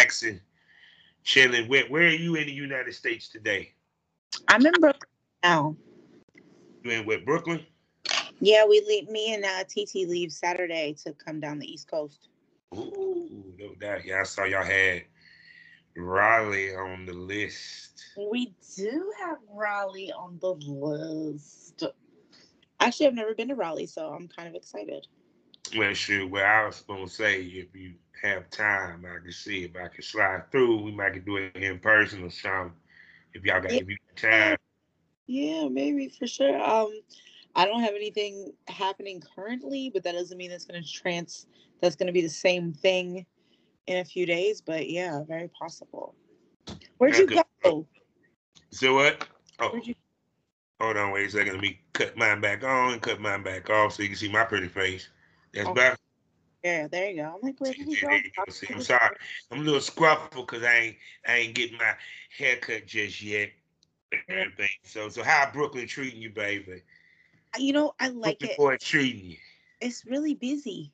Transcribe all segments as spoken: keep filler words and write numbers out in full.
relaxing, chilling. Where Where are you in the United States today? I'm in Brooklyn now. You in what, Brooklyn? Yeah, we leave. Me and uh, T T leave Saturday to come down the East Coast. Ooh, no doubt. Yeah, I saw y'all had Raleigh on the list. We do have Raleigh on the list. Actually, I've never been to Raleigh, so I'm kind of excited. Well, sure. Well, I was gonna say if you have time, I can see if I can slide through. We might could do it in person or something. If y'all got if you got time. Yeah, yeah, maybe for sure. Um, I don't have anything happening currently, but that doesn't mean it's going to trans. That's going to be the same thing in a few days. But yeah, very possible. Where'd That's you good. go? So what? Oh, Where'd you? hold on, wait a second. Let me cut mine back on and cut mine back off so you can see my pretty face. That's Oh, better. yeah, there you go. I'm like, where did he There go? you go. See, I'm sorry. I'm a little scruffled because I ain't I ain't getting my haircut just yet. Yeah. Everything. So so how Brooklyn treating you, baby? You know, I like Brooklyn it. boy treating you. It's really busy,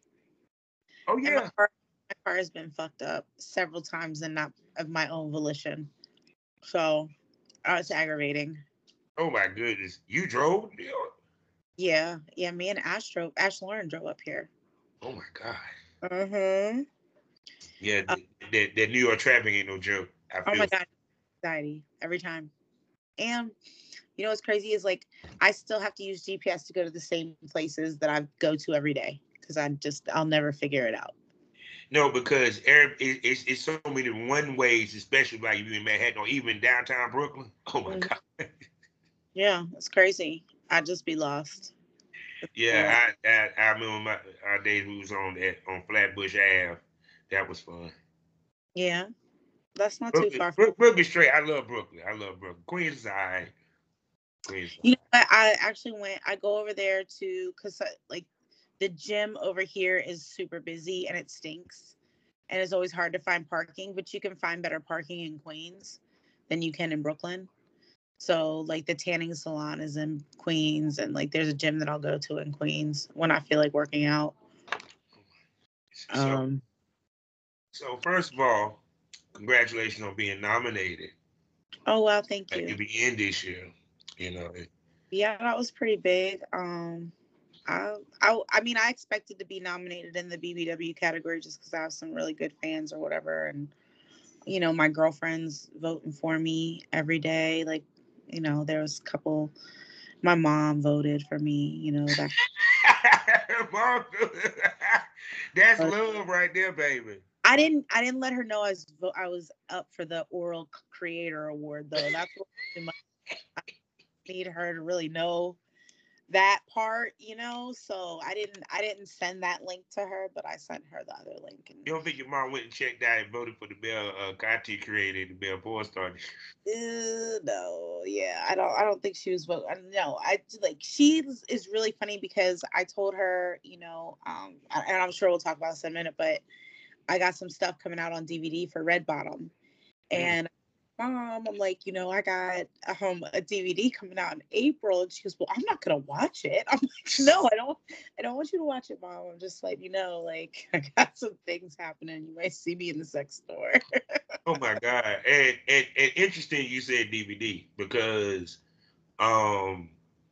Oh and my yeah. car, my car has been fucked up several times, and not of my own volition. So, uh, it's aggravating. Oh my goodness. You drove? Yeah. Yeah, yeah. Me and Ash drove. Ash Lauren drove up here. Oh my God. Mm-hmm. Yeah, Uh, that that that New York traffic ain't no joke. I oh my feel. god, anxiety every time. And you know what's crazy is like I still have to use G P S to go to the same places that I go to every day because I just I'll never figure it out. No, because every, it, it's it's so many one ways, especially like if you in Manhattan or even downtown Brooklyn. Oh my Mhm. God. Yeah, it's crazy. I'd just be lost. A lot. Yeah, I, I I remember my our days we was on that on Flatbush Ave. That was fun. Yeah, that's not too Brooklyn, far. Brook, Brooklyn straight. I love Brooklyn. I love Brooklyn. Queens is alright. Queens. Is You know alright. what? I actually went. I go over there to because like the gym over here is super busy and it stinks, and it's always hard to find parking. But you can find better parking in Queens than you can in Brooklyn. So like the tanning salon is in Queens, and like there's a gym that I'll go to in Queens when I feel like working out. So Um. so first of all, congratulations on being nominated Oh wow, thank at you. U B N this year. You know, it, Yeah, that was pretty big. Um. I, I, I mean, I expected to be nominated in the B B W category just because I have some really good fans or whatever, and you know, my girlfriend's voting for me every day. Like, you know, there was a couple. My mom voted for me. You know that. Mom, that's love right there, baby. I didn't. I didn't let her know I was. vo- I was up for the Oral Creator Award though. That's what too much. I need her to really know that part, you know. So I didn't. I didn't send that link to her, but I sent her the other link. And You don't think your mom went and checked out and voted for the Bell uh, content creator, the Bell porn star? uh, no, yeah, I don't. I don't think she was. vote- I No, I like she is is really funny because I told her, you know, um, and I'm sure we'll talk about this in a minute, but I got some stuff coming out on D V D for Red Bottom. Mm. And mom, I'm like, you know, I got um a D V D coming out in April. And she goes, well, I'm not gonna watch it. I'm like, no, I don't I don't want you to watch it, mom. I'm just letting you know, like I got some things happening. You might see me in the sex store. Oh my God! And, and and interesting, you said D V D because um,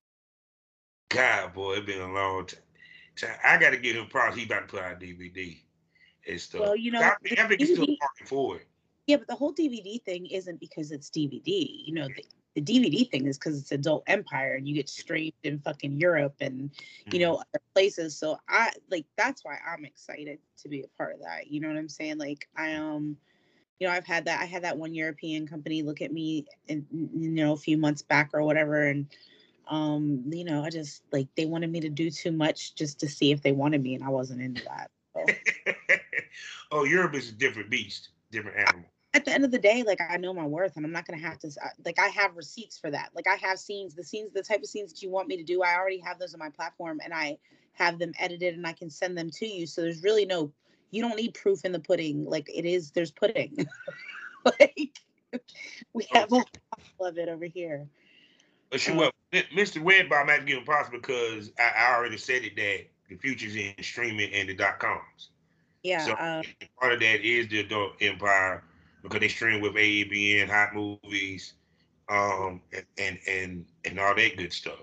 God, boy, it's been a long time. I got to give him props. He about to put out D V D and stuff. Well, you I know, think, the I think he's still D V D, marketing for it. yeah, but the whole D V D thing isn't because it's D V D. You know, the, the D V D thing is because it's Adult Empire and you get streamed in fucking Europe and, you Mm. know, other places. So I like that's why I'm excited to be a part of that. You know what I'm saying? Like I um you know, I've had that I had that one European company look at me and you know, a few months back or whatever and um, you know, I just like they wanted me to do too much just to see if they wanted me and I wasn't into that. So Oh, Europe is a different beast, different animal. at the end of the day, like I know my worth, and I'm not gonna have to. Like I have receipts for that. Like I have scenes, the scenes, the type of scenes that you want me to do. I already have those on my platform, and I have them edited, and I can send them to you. So there's really no. You don't need proof in the pudding. Like it is. There's pudding. Like we have a Okay. whole bottle of it over here. But sure, Uh, well, mister Wedbomb had to give him props because I, I already said it that the future's in streaming and the dot coms. yeah. So Uh, part of that is the adult empire. because they stream with A B N, Hot Movies, um, and, and and and all that good stuff.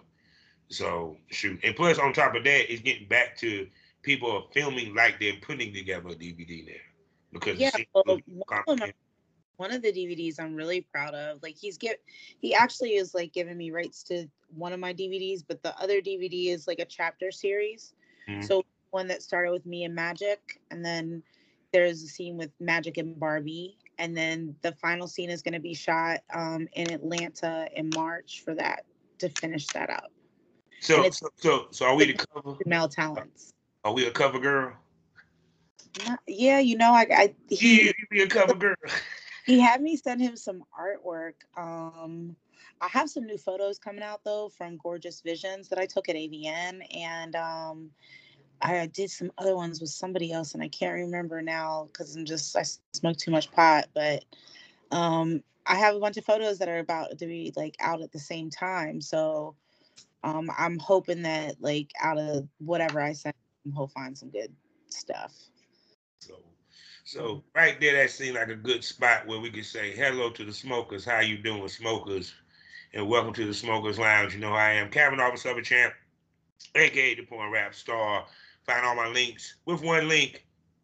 So shoot, and plus on top of that, it's getting back to people are filming like they're putting together a D V D now because it Yeah, seems well, to one of them, content. one of the D V Ds I'm really proud of. Like he's get he actually is like giving me rights to one of my D V Ds, but the other D V D is like a chapter series. Mhm. So one that started with me and Magic, and then there's a scene with Magic and Barbie, and then the final scene is going to be shot um, in Atlanta in March for that to finish that up. And So it's so so so are we with the cover? female talents. Are we a cover girl? Not, yeah, you know, I, I Yeah, he you be a cover girl. he had me send him some artwork. Um, I have some new photos coming out though from Gorgeous Visions that I took at A V N, and um, I did some other ones with somebody else, and I can't remember now because I'm just I smoke too much pot. But um, I have a bunch of photos that are about to be like out at the same time, so um, I'm hoping that like out of whatever I send, he'll find some good stuff. So, so right there, that seemed like a good spot where we could say hello to the smokers. How you doing, smokers? And welcome to the Smokers Lounge. You know who I am, Kevin Office of a Champ, aka the Porn Rap Star. Find all my links with one link,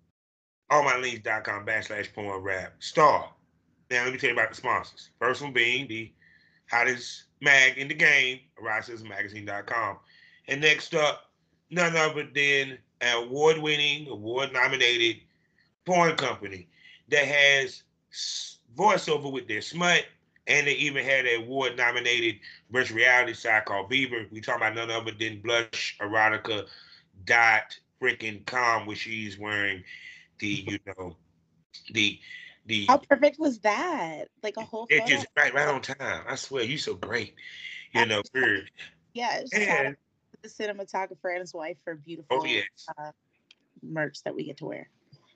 allmylinks.com backslash porn rap star. Now let me tell you about the sponsors. First one being the hottest mag in the game, arise citizen magazine dot com. And next up, none other than an award-winning, award-nominated porn company that has voiceover with their smut, and they even had an award-nominated virtual reality site called Beaver. We talking about none other than Blush Erotica dot freaking com, where she's wearing the, you know, the How the perfect was that? Like a whole it photo. just right right on time. I swear, you so great. You know, we're, Yeah, shout out and to the cinematographer and his wife for oh beautiful yes, uh, merch that we get to wear.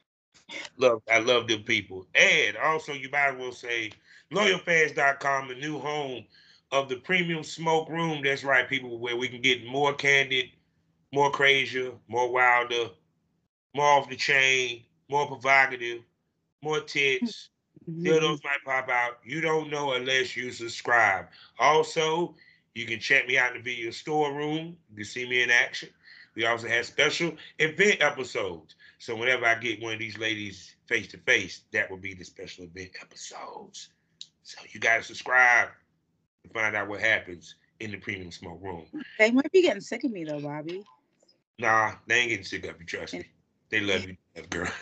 love I love them people. And also you might as well say loyal fans dot com, the new home of the premium smoke room. That's right, people, where we can get more candid, more crazier, more wilder, more off the chain, more provocative, more tits. Mhm. Dildos might pop out. You don't know unless you subscribe. Also, you can check me out in the video storeroom. You can see me in action. We also have special event episodes. So whenever I get one of these ladies face to face, that will be the special event episodes. So you gotta subscribe to find out what happens in the premium smoke room. They might be getting sick of me though, Bobby. Nah, they ain't getting sick of you, trust And me. They love you to death, girl.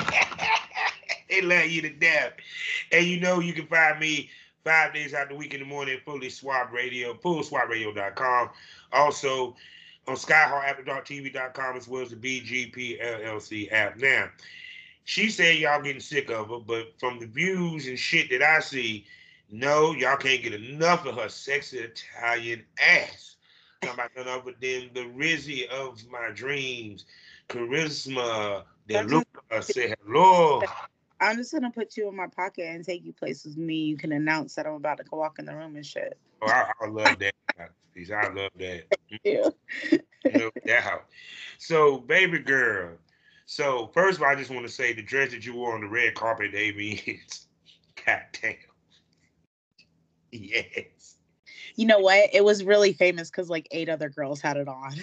They love you to death. And you know you can find me five days out the week in the morning, fully swap radio, full swap radio dot com. Also on skyhawk after dark T V dot com as well as the B G P L L C app. Now, she said y'all getting sick of her, but from the views and shit that I see, no, y'all can't get enough of her sexy Italian ass. Talking about none other than the Rizzy of my dreams, Charisma, I'm just, DeLuca, say hello. I'm just gonna put you in my pocket and take you places with me. You can announce that I'm about to go walk in the room and shit. Oh, I, I love that. I love that. Yeah. No doubt. So, baby girl. So, first of all, I just want to say the dress that you wore on the red carpet, Amy, is goddamn. Yes. You know what? It was really famous because like eight other girls had it on.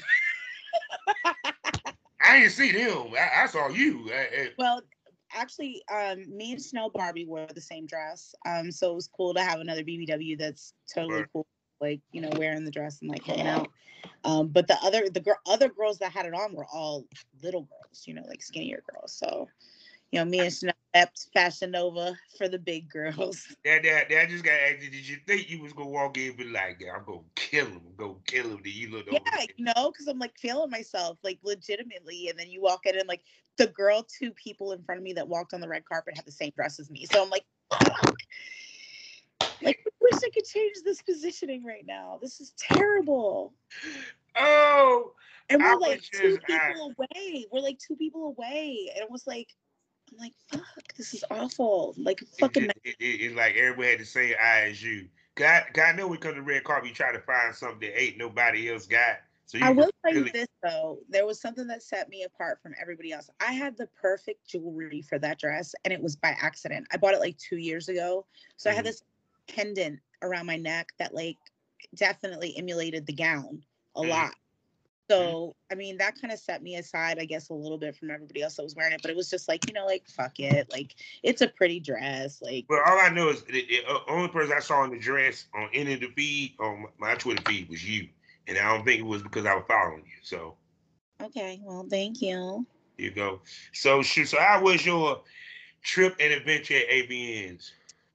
I didn't see them. I, I saw you. I, I, Well, actually, um, me and Snow Barbie wore the same dress. Um, so it was cool to have another B B W that's totally but cool, like you know, wearing the dress and like hanging out. Um, but the other the girl other girls that had it on were all little girls, you know, like skinnier girls. So you know, me and Snow kept Fashion Nova for the big girls. that, that, that just got asked you, did you think you was going to walk in and be like, yeah, I'm going to kill him. I'm going to kill him. Then you look Yeah, over there. you know, because I'm like feeling myself, like legitimately. And then you walk in and like the girl, two people in front of me that walked on the red carpet had the same dress as me. So I'm like, fuck. Like, I wish I could change this positioning right now. This is terrible. Oh, And I we're like was two just, I, people away. We're like two people away. And it was like, I'm like, fuck, this is awful. Like, it fucking. just, it, it, it's like everybody had the same eye as you. God, God, I know we come to red carpet, you try to find something that ain't nobody else got. So I you will tell you really, this though, there was something that set me apart from everybody else. I had the perfect jewelry for that dress, and it was by accident. I bought it like two years ago, so I had mm, this pendant around my neck that like definitely emulated the gown a mm, lot. mm. So, I mean, that kind of set me aside, I guess, a little bit from everybody else that was wearing it. But it was just like, you know, like, fuck it. Like, it's a pretty dress. Like, Well, all I know is the, the uh, only person I saw in the dress on any of the feed on my Twitter feed was you, and I don't think it was because I was following you. So okay, well, thank you. here you go. So shoot. So how was your trip and adventure at A B Ns?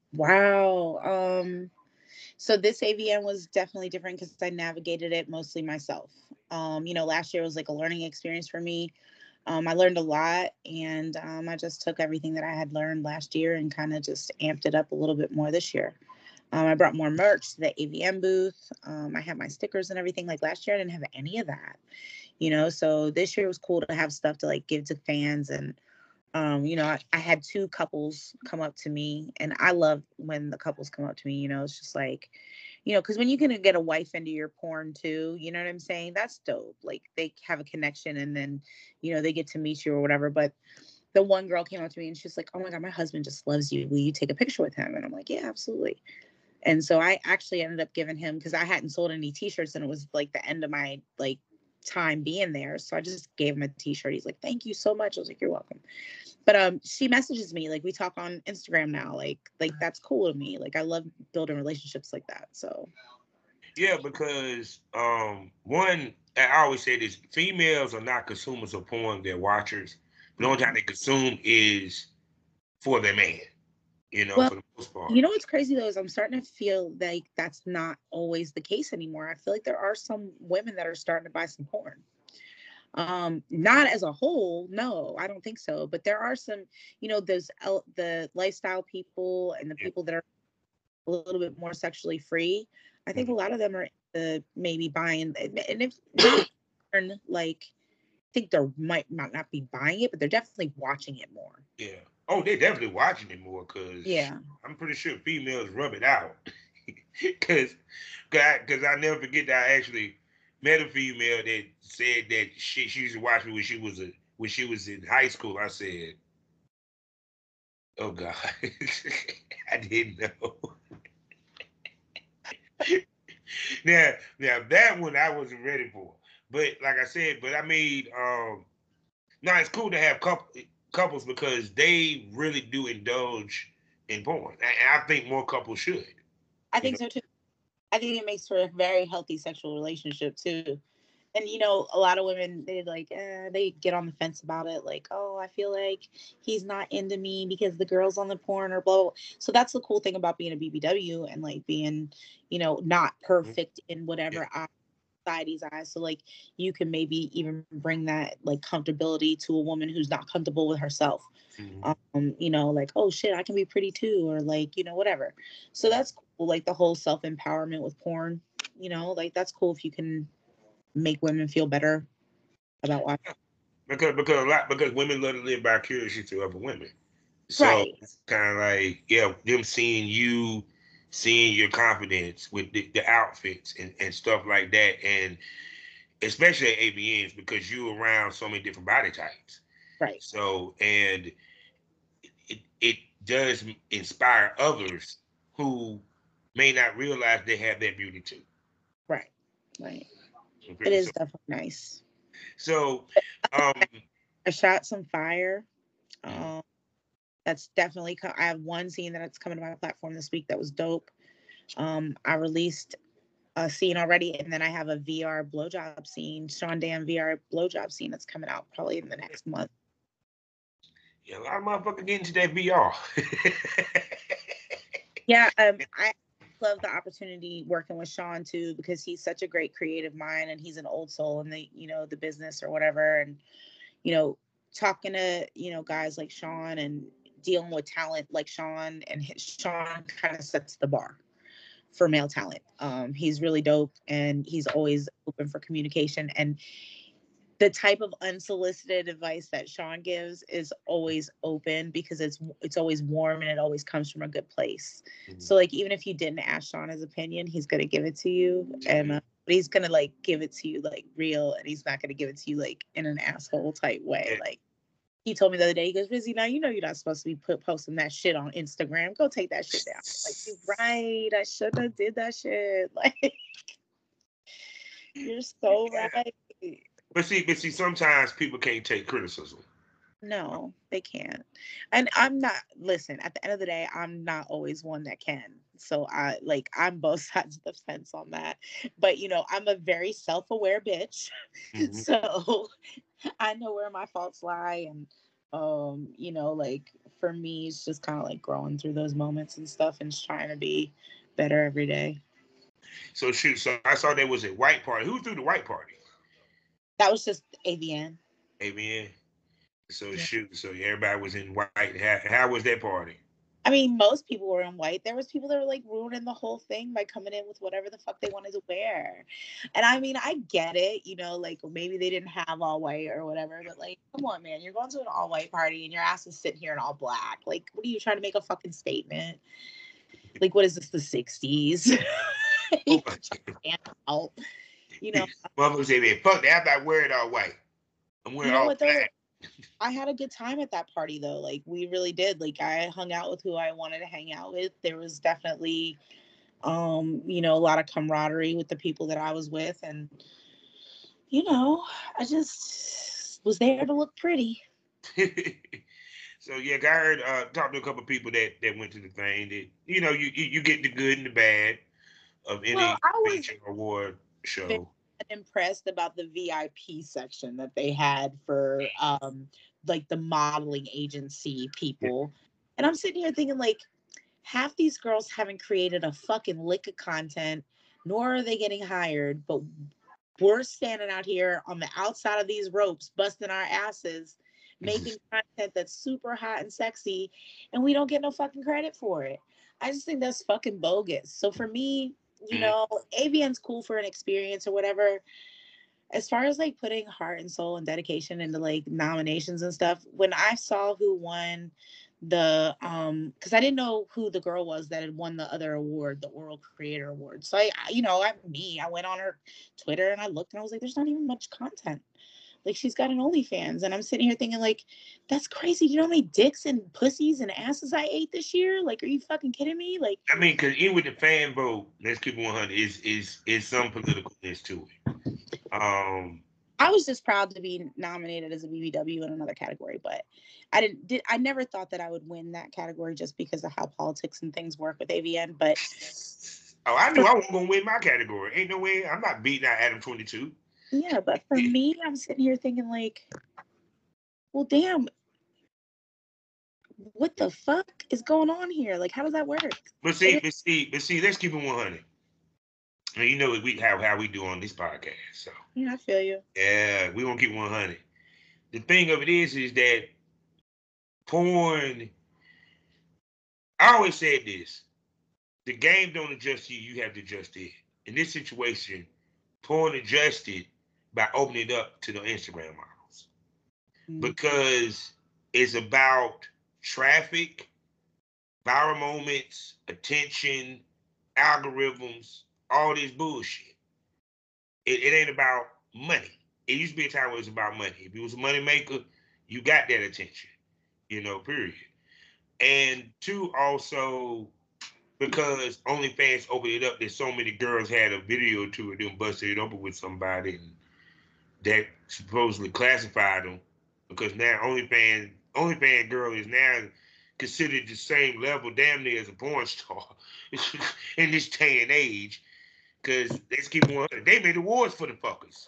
Wow. Um, so this A V N was definitely different because I navigated it mostly myself. Um, you know, last year was like a learning experience for me. Um, I learned a lot, and um, I just took everything that I had learned last year and kind of just amped it up a little bit more this year. Um, I brought more merch to the A V M booth. Um, I had my stickers and everything. Like last year, I didn't have any of that, you know. So this year was cool to have stuff to like give to fans. And um, you know, I, I had two couples come up to me, and I love when the couples come up to me. You know, it's just like, you know, because when you can get a wife into your porn too, you know what I'm saying? That's dope. Like they have a connection, and then, you know, they get to meet you or whatever. But the one girl came up to me and she's like, "Oh my God, my husband just loves you. Will you take a picture with him?" And I'm like, "Yeah, absolutely." And so I actually ended up giving him, because I hadn't sold any t-shirts and it was like the end of my like time being there. So I just gave him a t-shirt. He's like, "Thank you so much." I was like, "You're welcome." But um she messages me, like we talk on Instagram now. Like like that's cool to me. Like I love building relationships like that. So Yeah, because um, one, I always say this: females are not consumers of porn; they're watchers. The only time mhm. they consume is for their man. You know, Well, for the most part. you know what's crazy though is I'm starting to feel like that's not always the case anymore. I feel like there are some women that are starting to buy some porn. Um not as a whole, no, I don't think so, but there are some, you know, those el- the lifestyle people and the Yeah. people that are a little bit more sexually free. I think a Mhm. lot of them are uh, maybe buying, and and if not porn, like I think they might might not be buying it, but they're definitely watching it more. Yeah. Oh, they definitely watching it more because Yeah, I'm pretty sure females rub it out. Because because I never forget that I actually met a female that said that she, she used to watch me when she was a when she was in high school. I said, "Oh God, I didn't know." now now that one I wasn't ready for. But like I said, but I mean, um, now it's cool to have couple, couples because they really do indulge in porn, and I think more couples should. I You think know, so too. I think it makes for a very healthy sexual relationship too. And you know, a lot of women they like eh, they get on the fence about it, like, "Oh, I feel like he's not into me because the girls on the porn or blah, blah, blah." So that's the cool thing about being a B B W and like being, you know, not perfect in yeah. whatever eye- society's eyes. So like you can maybe even bring that like comfortability to a woman who's not comfortable with herself. Mhm. Um, you know, like, "Oh shit, I can be pretty too," or like, you know, whatever. So that's cool. Like the whole self empowerment with porn, you know, like that's cool if you can make women feel better about watching. Because because a lot because women love to live vicariously through other women. So Right. it's kind of like yeah, them seeing you, seeing your confidence with the, the outfits and, and stuff like that, and especially at A B Ns because you're around so many different body types. Right. So and it it does inspire others who may not realize they have that beauty too. Right. Right. It Okay, so is definitely nice. so um I shot some fire. mm, Um, that's definitely. Co- I have one scene that's coming to my platform this week that was dope. Um, I released a scene already, and then I have a V R blowjob scene, Sean Dan V R blowjob scene that's coming out probably in the next month. yeah, a lot of motherfuckers get into that V R. Yeah. Um, I love the opportunity working with Sean too because he's such a great creative mind and he's an old soul in the you know the business or whatever. And you know, talking to, you know, guys like Sean and dealing with talent like Sean, and his, Sean kind of sets the bar for male talent. Um, he's really dope and he's always open for communication. And the type of unsolicited advice that Sean gives is always open because it's it's always warm and it always comes from a good place. So like even if you didn't ask Sean his opinion, he's gonna give it to you. And uh, but he's gonna like give it to you like real, and he's not gonna give it to you like in an asshole type way. Yeah. Like he told me the other day, he goes, Rizzy, now you know you're not supposed to be put posting that shit on Instagram. Go take that shit down. Like, you're right, I shouldn't have did that shit. Like, you're so Yeah. right. But see, but see, sometimes people can't take criticism. No, they can't. And I'm not, listen, at the end of the day, I'm not always one that can. So I like, I'm both sides of the fence on that. But, you know, I'm a very self aware bitch. Mm-hmm. So I know where my faults lie. And, um, you know, like for me, it's just kind of like growing through those moments and stuff and just trying to be better every day. So shoot, so I saw there was a white party. Who threw the white party? That was just A V N. A V N. So Yeah. shoot, so everybody was in white. How, how was that party? I mean, most people were in white. There was people that were like ruining the whole thing by coming in with whatever the fuck they wanted to wear. And I mean, I get it, you know, like maybe they didn't have all white or whatever, but like, come on, man, you're going to an all white party and your ass is sitting here in all black. Like, what are you trying to make a fucking statement? Like, what is this, the sixties? Oh, out, you know. Motherfucker said, man, fuck that. I'm not wearing all white. I'm wearing You know all what though? black. I had a good time at that party though. Like we really did. Like I hung out with who I wanted to hang out with. There was definitely um, you know, a lot of camaraderie with the people that I was with, and you know, I just was there to look pretty. So yeah, I heard uh talked to a couple of people that that went to the thing. That you know, you you, you get the good and the bad of any Well, I was convention or award very show. impressed about the V I P section that they had for um like the modeling agency people. And I'm sitting here thinking like half these girls haven't created a fucking lick of content, nor are they getting hired, but we're standing out here on the outside of these ropes, busting our asses, making content that's super hot and sexy, and we don't get no fucking credit for it. I just think that's fucking bogus. So for me, you know, A V N's cool for an experience or whatever. As far as like putting heart and soul and dedication into like nominations and stuff, when I saw who won the um because I didn't know who the girl was that had won the other award, the Oral Creator Award. So I, you know, I me, I went on her Twitter and I looked and I was like, there's not even much content. Like she's got an OnlyFans, and I'm sitting here thinking like, that's crazy. You know how many dicks and pussies and asses I ate this year? Like, are you fucking kidding me? Like, I mean, because even with the fan vote, let's keep it one hundred. Is is is some politicalness to it. Um, I was just proud to be nominated as a B B W in another category, but I didn't. Did I never thought that I would win that category just because of how politics and things work with A V N. But oh, I knew I wasn't gonna win my category. Ain't no way. I'm not beating out Adam twenty-two. Yeah, but for me, I'm sitting here thinking like, well, damn, what the fuck is going on here? Like, how does that work? But see, but see, but see, let's keep it one hundred. And you know we how how we do on this podcast. So yeah, I feel you. Yeah, we won't keep one hundred. The thing of it is, is that porn. I always said this: the game don't adjust you; you have to adjust it. In this situation, porn adjusted by opening it up to the Instagram models mm-hmm. because it's about traffic, viral moments, attention, algorithms, all this bullshit. It, it ain't about money. It used to be a time where it was about money. If you was a money maker, you got that attention, you know, period. And two, also, because OnlyFans opened it up, that so many girls had a video to it, them busted it open with somebody and that supposedly classified them. Because now OnlyFans, OnlyFans girl is now considered the same level, damn near, as a porn star in this day and age. Because let's keep one. They made awards for the fuckers.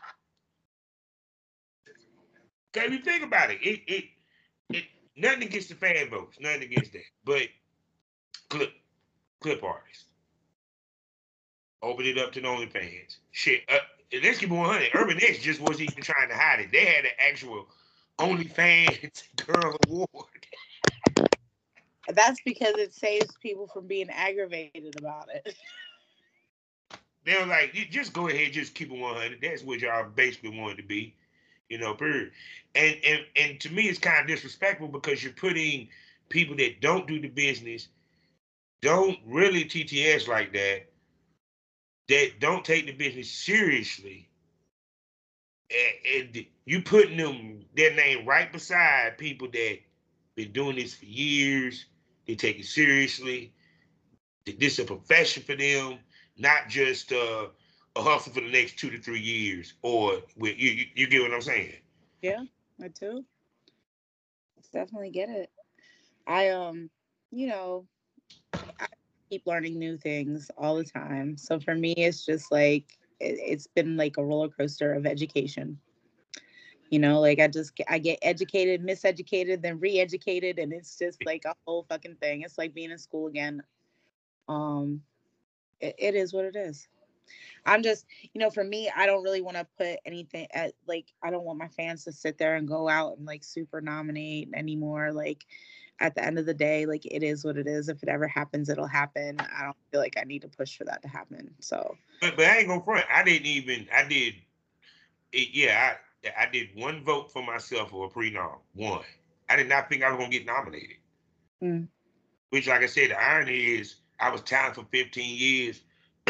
Okay, if you think about it, it, it, it, nothing against the fan votes, nothing against that. But clip, clip artists, open it up to the OnlyFans. Shit, uh, let's keep it one hundred. Urban X just wasn't even trying to hide it. They had an actual OnlyFans Girl Award. That's because it saves people from being aggravated about it. They were like, you just go ahead, just keep it one hundred. That's what y'all basically wanted to be, you know, period. And, and, and to me, it's kind of disrespectful because you're putting people that don't do the business, don't really T T S like that, that don't take the business seriously, and, and you putting them their name right beside people that been doing this for years. They take it seriously. This is a profession for them, not just uh, a hustle for the next two to three years. Or you, you, you get what I'm saying? Yeah, I do. Definitely get it. I um, you know, I keep learning new things all the time. So for me, it's just like it, it's been like a roller coaster of education. You know, like I just I get educated, miseducated, then re-educated, and it's just like a whole fucking thing. It's like being in school again. Um, it, it is what it is. I'm just, you know, for me, I don't really want to put anything at like I don't want my fans to sit there and go out and like super nominate anymore. Like at the end of the day, like it is what it is. If it ever happens, it'll happen. I don't feel like I need to push for that to happen. So, But, but I ain't gonna front. I didn't even. I did. It, yeah, I I did one vote for myself for a pre-nom. One. I did not think I was gonna get nominated. mm. Which, like I said, the irony is I was talented for fifteen years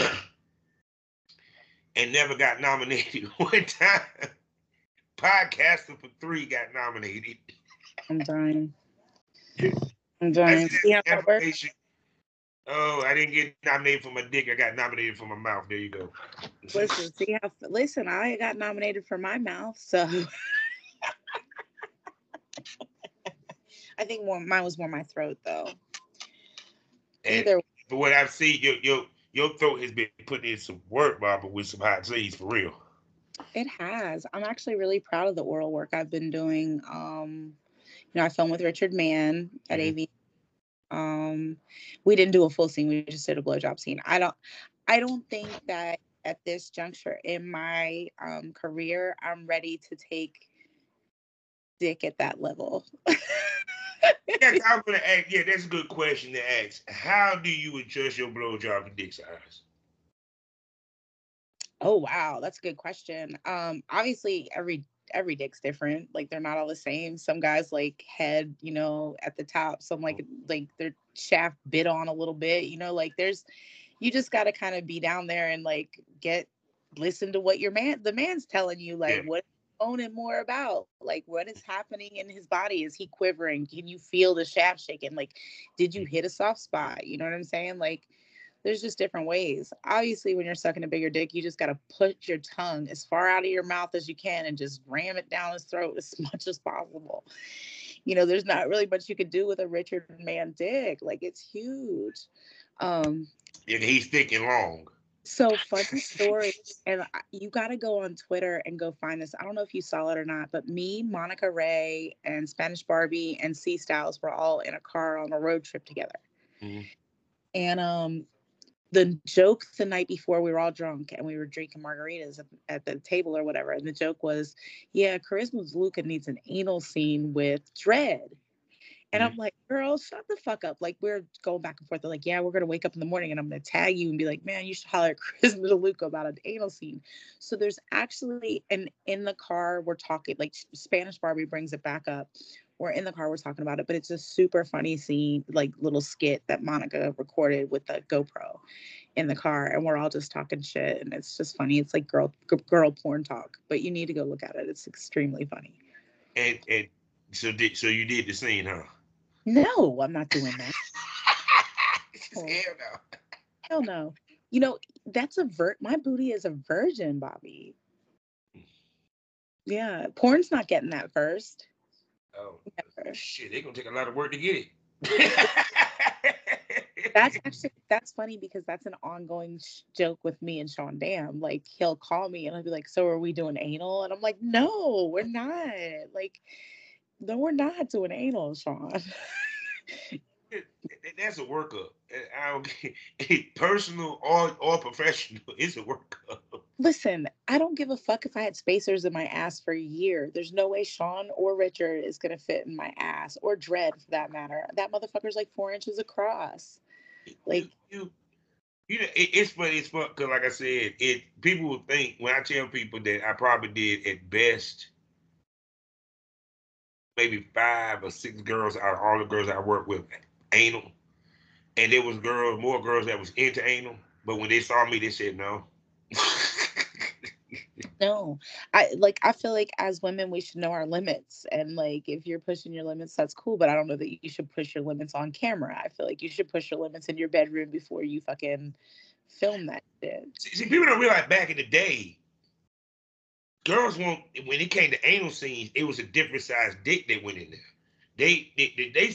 and never got nominated one time. Podcaster for three got nominated. I'm dying. I'm I dying. see See how that that works? application. Oh, I didn't get nominated for my dick. I got nominated for my mouth. There you go. Listen, see how listen, I got nominated for my mouth, so I think more mine was more my throat though. And Either for what I've seen, your your your throat has been putting in some work, Barbara, with some hot Z's for real. it has. I'm actually really proud of the oral work I've been doing. Um, you know, I filmed with Richard Mann at Mhm. A V. Um, we didn't do a full scene. We just did a blowjob scene. I don't, I don't think that at this juncture in my um, career, I'm ready to take dick at that level. Yes, I'm gonna ask. Yeah, that's a good question to ask. How do you adjust your blowjob to dick size? Oh wow, that's a good question. Um, obviously every every dick's different. Like they're not all the same. Some guys like head, you know, at the top. Some like like their shaft bit on a little bit. You know, like there's you just got to kind of be down there and like get listen to what your man the man's telling you. Like Yeah. what owning more about like what is happening in his body. Is he quivering? Can you feel the shaft shaking? Like did you hit a soft spot? You know what I'm saying? Like there's just different ways. Obviously, when you're sucking a bigger dick, you just got to put your tongue as far out of your mouth as you can and just ram it down his throat as much as possible. You know, there's not really much you could do with a Richard Mann dick. Like, it's huge. Um, And he's thick and long. so funny story, and I- you got to go on Twitter and go find this. I don't know if you saw it or not, but me, Monica Ray, and Spanish Barbie and C Styles were all in a car on a road trip together. Mhm. And um, the joke the night before, we were all drunk and we were drinking margaritas at, at the table or whatever. And the joke was, yeah, Charisma's Luca needs an anal scene with Dread. And Mhm. I'm like, girl, shut the fuck up. Like, we're going back and forth. They're like, yeah, we're going to wake up in the morning and I'm going to tag you and be like, man, you should holler at Charisma DeLuca about an anal scene. So there's actually, and in the car, we're talking, like Spanish Barbie brings it back up. We're in the car, we're talking about it, but it's a super funny scene, like little skit that Monica recorded with the GoPro in the car. And we're all just talking shit. And it's just funny. It's like girl, girl porn talk, but you need to go look at it. It's extremely funny. And and so did so you did the scene, huh? No, I'm not doing that. Hell no. Hell no. You know, that's a vir my booty is a virgin, Bobby. Yeah. Porn's not getting that first. Oh Never. shit, they gonna take a lot of work to get it. That's actually that's funny because that's an ongoing sh- joke with me and Sean Dam. Like he'll call me and I'll be like, "So are we doing anal?" And I'm like, "No, we're not." Like, no, we're not doing anal, Sean. That's a workup. I don't personal or or professional. It's a workup. Listen, I don't give a fuck if I had spacers in my ass for a year. There's no way Sean or Richard is gonna fit in my ass, or Dread for that matter. That motherfucker's like four inches across. You Like, you you know it, it's funny. It's fun because, like I said, it people will think when I tell people that I probably did at best maybe five or six girls out of all the girls I worked with anal, and there was girls, more girls that was into anal. But when they saw me, they said no. No, I like I feel like as women we should know our limits, and like if you're pushing your limits that's cool, but I don't know that you should push your limits on camera. I feel like you should push your limits in your bedroom before you fucking film that shit. See, see, people don't realize back in the day, girls won't when it came to anal scenes, it was a different size dick that went in there. They they they, they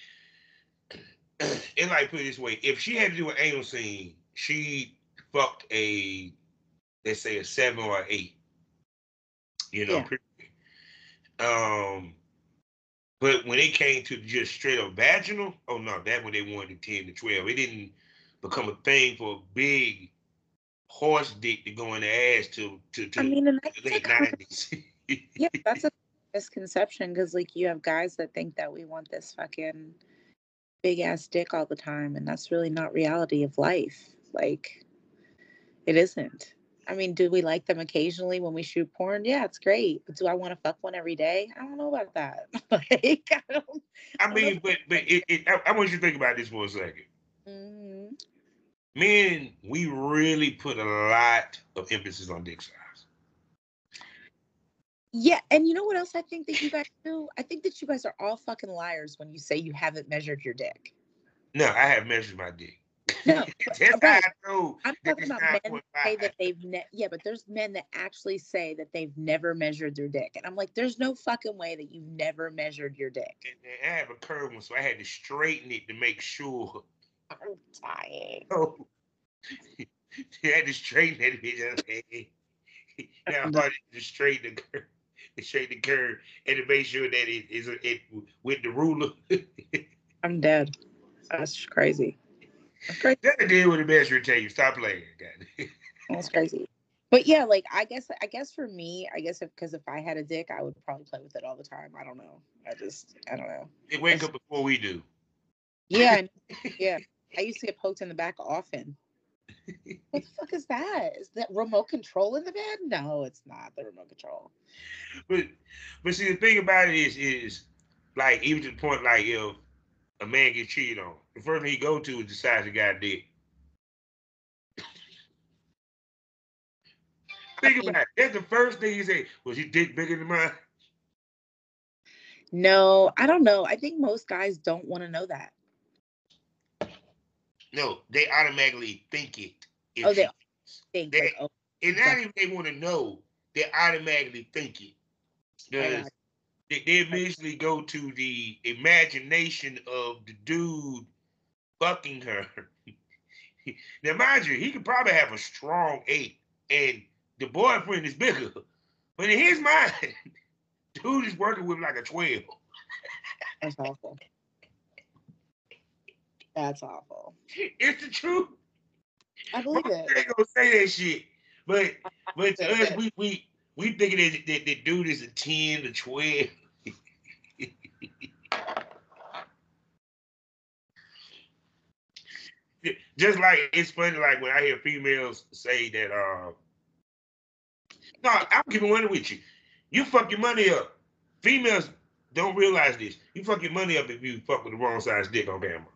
it like put it this way, if she had to do an anal scene, she fucked a let's say a seven or an eight. You know, Yeah. pretty, um but when it came to just straight up vaginal, oh no, that when they wanted ten to twelve. It didn't become a thing for a big horse dick to go in the ass to to, I to mean, and that's the late like kind of, nineties. yeah, that's a misconception because like you have guys that think that we want this fucking big ass dick all the time, and that's really not reality of life. Like it isn't. I mean, do we like them occasionally when we shoot porn? Yeah, it's great. But do I want to fuck one every day? I don't know about that. like I don't, I I don't know. mean, but but it, it, I, I want you to think about this for a second. Mm-hmm. Men, we really put a lot of emphasis on dick size. Yeah, and you know what else I think that you guys do? I think that you guys are all fucking liars when you say you haven't measured your dick. No, I have measured my dick. No, That's how I right. know I'm that talking it's about nine men point that say five. that they've ne- yeah, but there's men that actually say that they've never measured their dick, and I'm like, there's no fucking way that you've never measured your dick. And, and I have a curved one, so I had to straighten it to make sure. I'm dying. Oh, I had to straighten that bitch. Now I'm, hard to straighten the curve, to straighten the curve, and to make sure that it is it with the ruler. I'm dead. That's crazy. That's crazy. That deal with the measuring tape. Stop playing, God. That's crazy. But yeah, like I guess I guess for me, I guess if because if I had a dick, I would probably play with it all the time. I don't know. I just I don't know. They wake It's, up before we do. yeah, yeah. I used to get poked in the back often. What the fuck is that? Is that remote control in the bed? No, it's not the remote control. But but see the thing about it is is like even to the point like if a man gets cheated on, the first thing he go to is the size of guy dick. I Think mean, about it. That's the first thing he say. Was your dick bigger than mine? no, I don't know. I think most guys don't want to know that. No, they automatically think it. If Oh, they she, think they, like, oh, and not definitely. even they want to know, they automatically think it. I Because got they, they you. immediately go to the imagination of the dude fucking her. Now, mind you, he could probably have a strong eight, and the boyfriend is bigger. But in his mind, dude is working with like a twelve. That's awful. That's awful. It's the truth. I believe Most it. ain't gonna say that shit. But but to Say us, it. we we we thinking that, that the dude is a ten to twelve. Just like it's funny, like when I hear females say that, uh, no, I'm keeping one with you. You fuck your money up. Females don't realize this. You fuck your money up if you fuck with the wrong size dick on camera.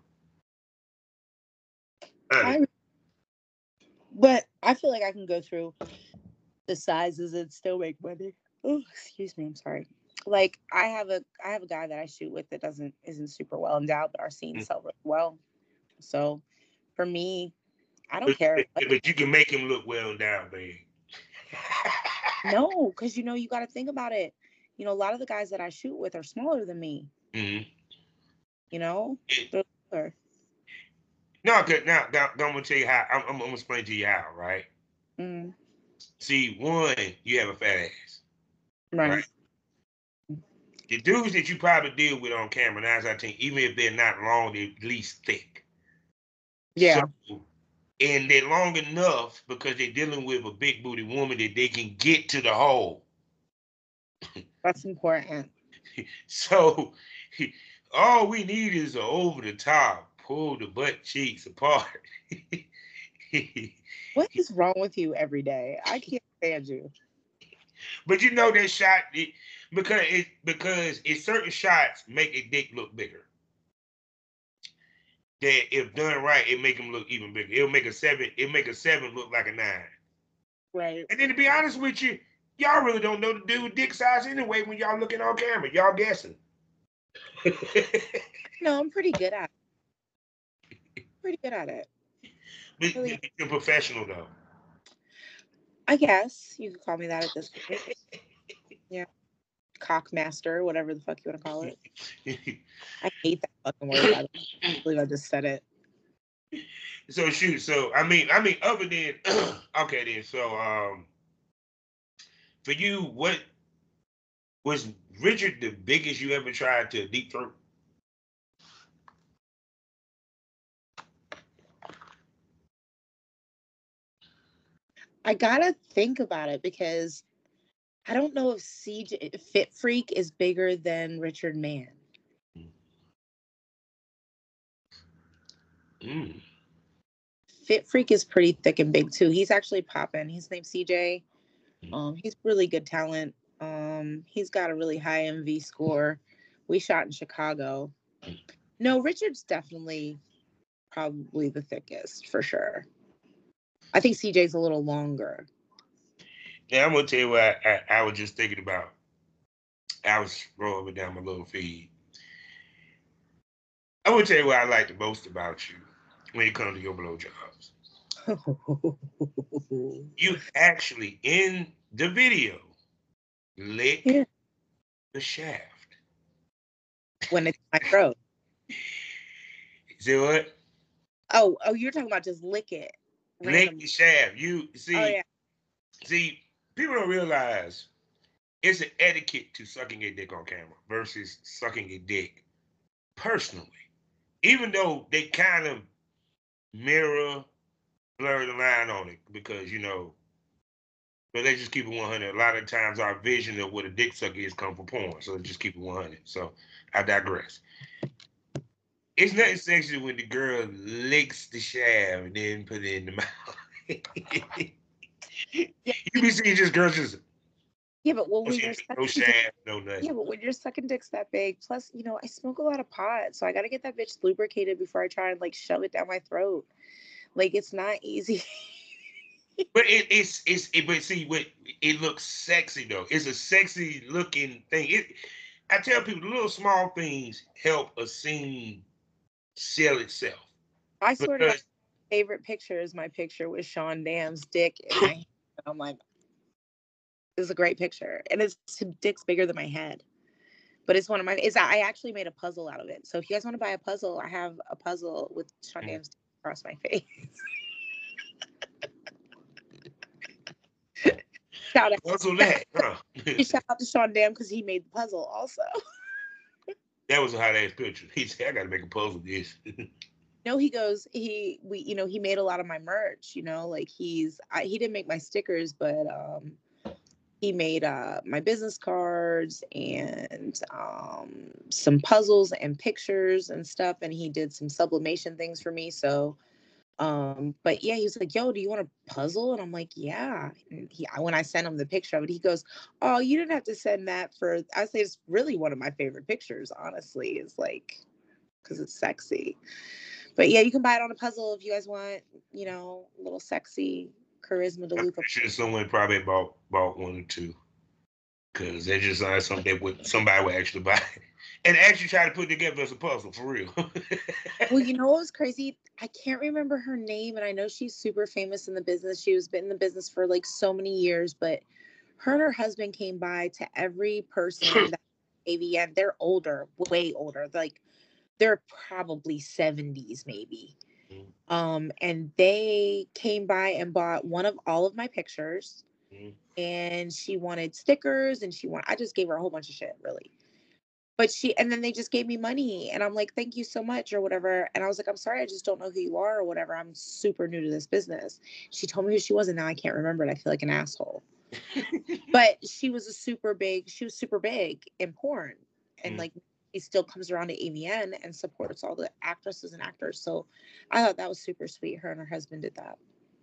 Honest. I, but I feel like I can go through the sizes and still make money. Oh, excuse me. I'm sorry. Like I have a I have a guy that I shoot with that doesn't isn't super well endowed, but our scenes sell really well. So for me, I don't But, care. but, Like but you can make him look well endowed, man. no, because you know you got to think about it. You know, a lot of the guys that I shoot with are smaller than me. Mm-hmm. You know, It, they're smaller. no, cause now, now, I'm gonna tell you how. I'm, I'm, I'm gonna explain to you how. Right. Mm, See, one, you have a fat ass, right? right. The dudes that you probably deal with on camera, nine out of ten, even if they're not long, they're at least thick. So, Yeah, and they're long enough because they're dealing with a big booty woman that they can get to the hole. that's important. So, all we need is a over the top, pull the butt cheeks apart. What is wrong with you every day? I can't stand you. But you know that shot it, because it because it's certain shots make a dick look bigger. That if done right, it make them look even bigger. It'll make a seven. It'll make a seven look like a nine. Right. And then to be honest with you, y'all really don't know the dude dick size anyway when y'all looking on camera. Y'all guessing. No, I'm pretty good at it. Pretty good at it. But Really, you're professional though. I guess you could call me that at this point. Yeah. Cockmaster, whatever the fuck you want to call it. I hate that fucking word, by the way. I can't believe I just said it. So shoot, so I mean, I mean, other than okay, then. So, um, for you, what was Richard the biggest you ever tried to deep throat? I gotta think about it because I don't know if C J Fit Freak is bigger than Richard Mann. Mm. Fit Freak is pretty thick and big too. He's actually popping. His name's C J. Um, he's really good talent. Um, he's got a really high M V score. We shot in Chicago. No, Richard's definitely probably the thickest for sure. I think C J's a little longer. Yeah, I'm gonna tell you what I, I, I was just thinking about. I was scrolling down my little feed. I'm gonna tell you what I like the most about you when it comes to your blowjobs. You actually in the video lick Yeah. the shaft. When it's my throat. See what? Oh, oh, you're talking about just lick it. Lick Randomly. the shaft. You see, Oh yeah. see, people don't realize it's an etiquette to sucking a dick on camera versus sucking a dick personally. Even though they kind of mirror, blur the line on it because, you know, but let's just keep it one hundred. A lot of times our vision of what a dick sucker is come from porn. So let's just keep it one hundred. So I digress. It's nothing sexual when the girl licks the shaft and then put it in the mouth. Yeah. You be seeing just girls just Yeah, but well, no, when you're shit, no sucking dick, shaft, no nothing. yeah, but when you're sucking dicks that big, plus, you know, I smoke a lot of pot, so I gotta get that bitch lubricated before I try and like shove it down my throat. Like it's not easy. But it, it's it's it, but see what it looks sexy though. It's a sexy looking thing. It I tell people the little small things help a scene sell itself. I swear to God, Because my favorite picture is my picture with Sean Dam's dick in my hand. I'm like, this is a great picture, and it's dick's bigger than my head. But it's one of my. Is I actually made a puzzle out of it. So if you guys want to buy a puzzle, I have a puzzle with Sean Dam's dick across my face. Shout out. puzzle that, huh? Shout out to Sean Dam because he made the puzzle also. That was a hot ass picture. He said, I gotta make a puzzle of this. No, he goes, he we you know, he made a lot of my merch, you know, like he's I, he didn't make my stickers, but um he made uh my business cards and um some puzzles and pictures and stuff, and he did some sublimation things for me. So um but yeah, he was like, yo, do you want a puzzle? And I'm like, yeah. And he when I sent him the picture of it, he goes, oh, you didn't have to send that. For I say it's really one of my favorite pictures, honestly, is like because it's sexy. But yeah, you can buy it on a puzzle if you guys want, you know, a little sexy Charisma I'm DeLuca. pretty sure someone probably bought bought one or two. Cause they just not something that would somebody would actually buy. And actually try to put together as a puzzle for real. Well, you know what was crazy? I can't remember her name, and I know she's super famous in the business. She was been in the business for like so many years, but her and her husband came by to every person that A V N. They're older, way older. Like they're probably seventies maybe. Mm-hmm. Um, and they came by and bought one of all of my pictures. Mm-hmm. And she wanted stickers, and she want I just gave her a whole bunch of shit, really. But she and then they just gave me money, and I'm like, thank you so much or whatever. And I was like, I'm sorry, I just don't know who you are or whatever. I'm super new to this business. She told me who she was, and now I can't remember it. I feel like an asshole. But she was a super big, she was super big in porn. And Mm-hmm. like he still comes around to A V N and supports all the actresses and actors. So I thought that was super sweet. Her and her husband did that.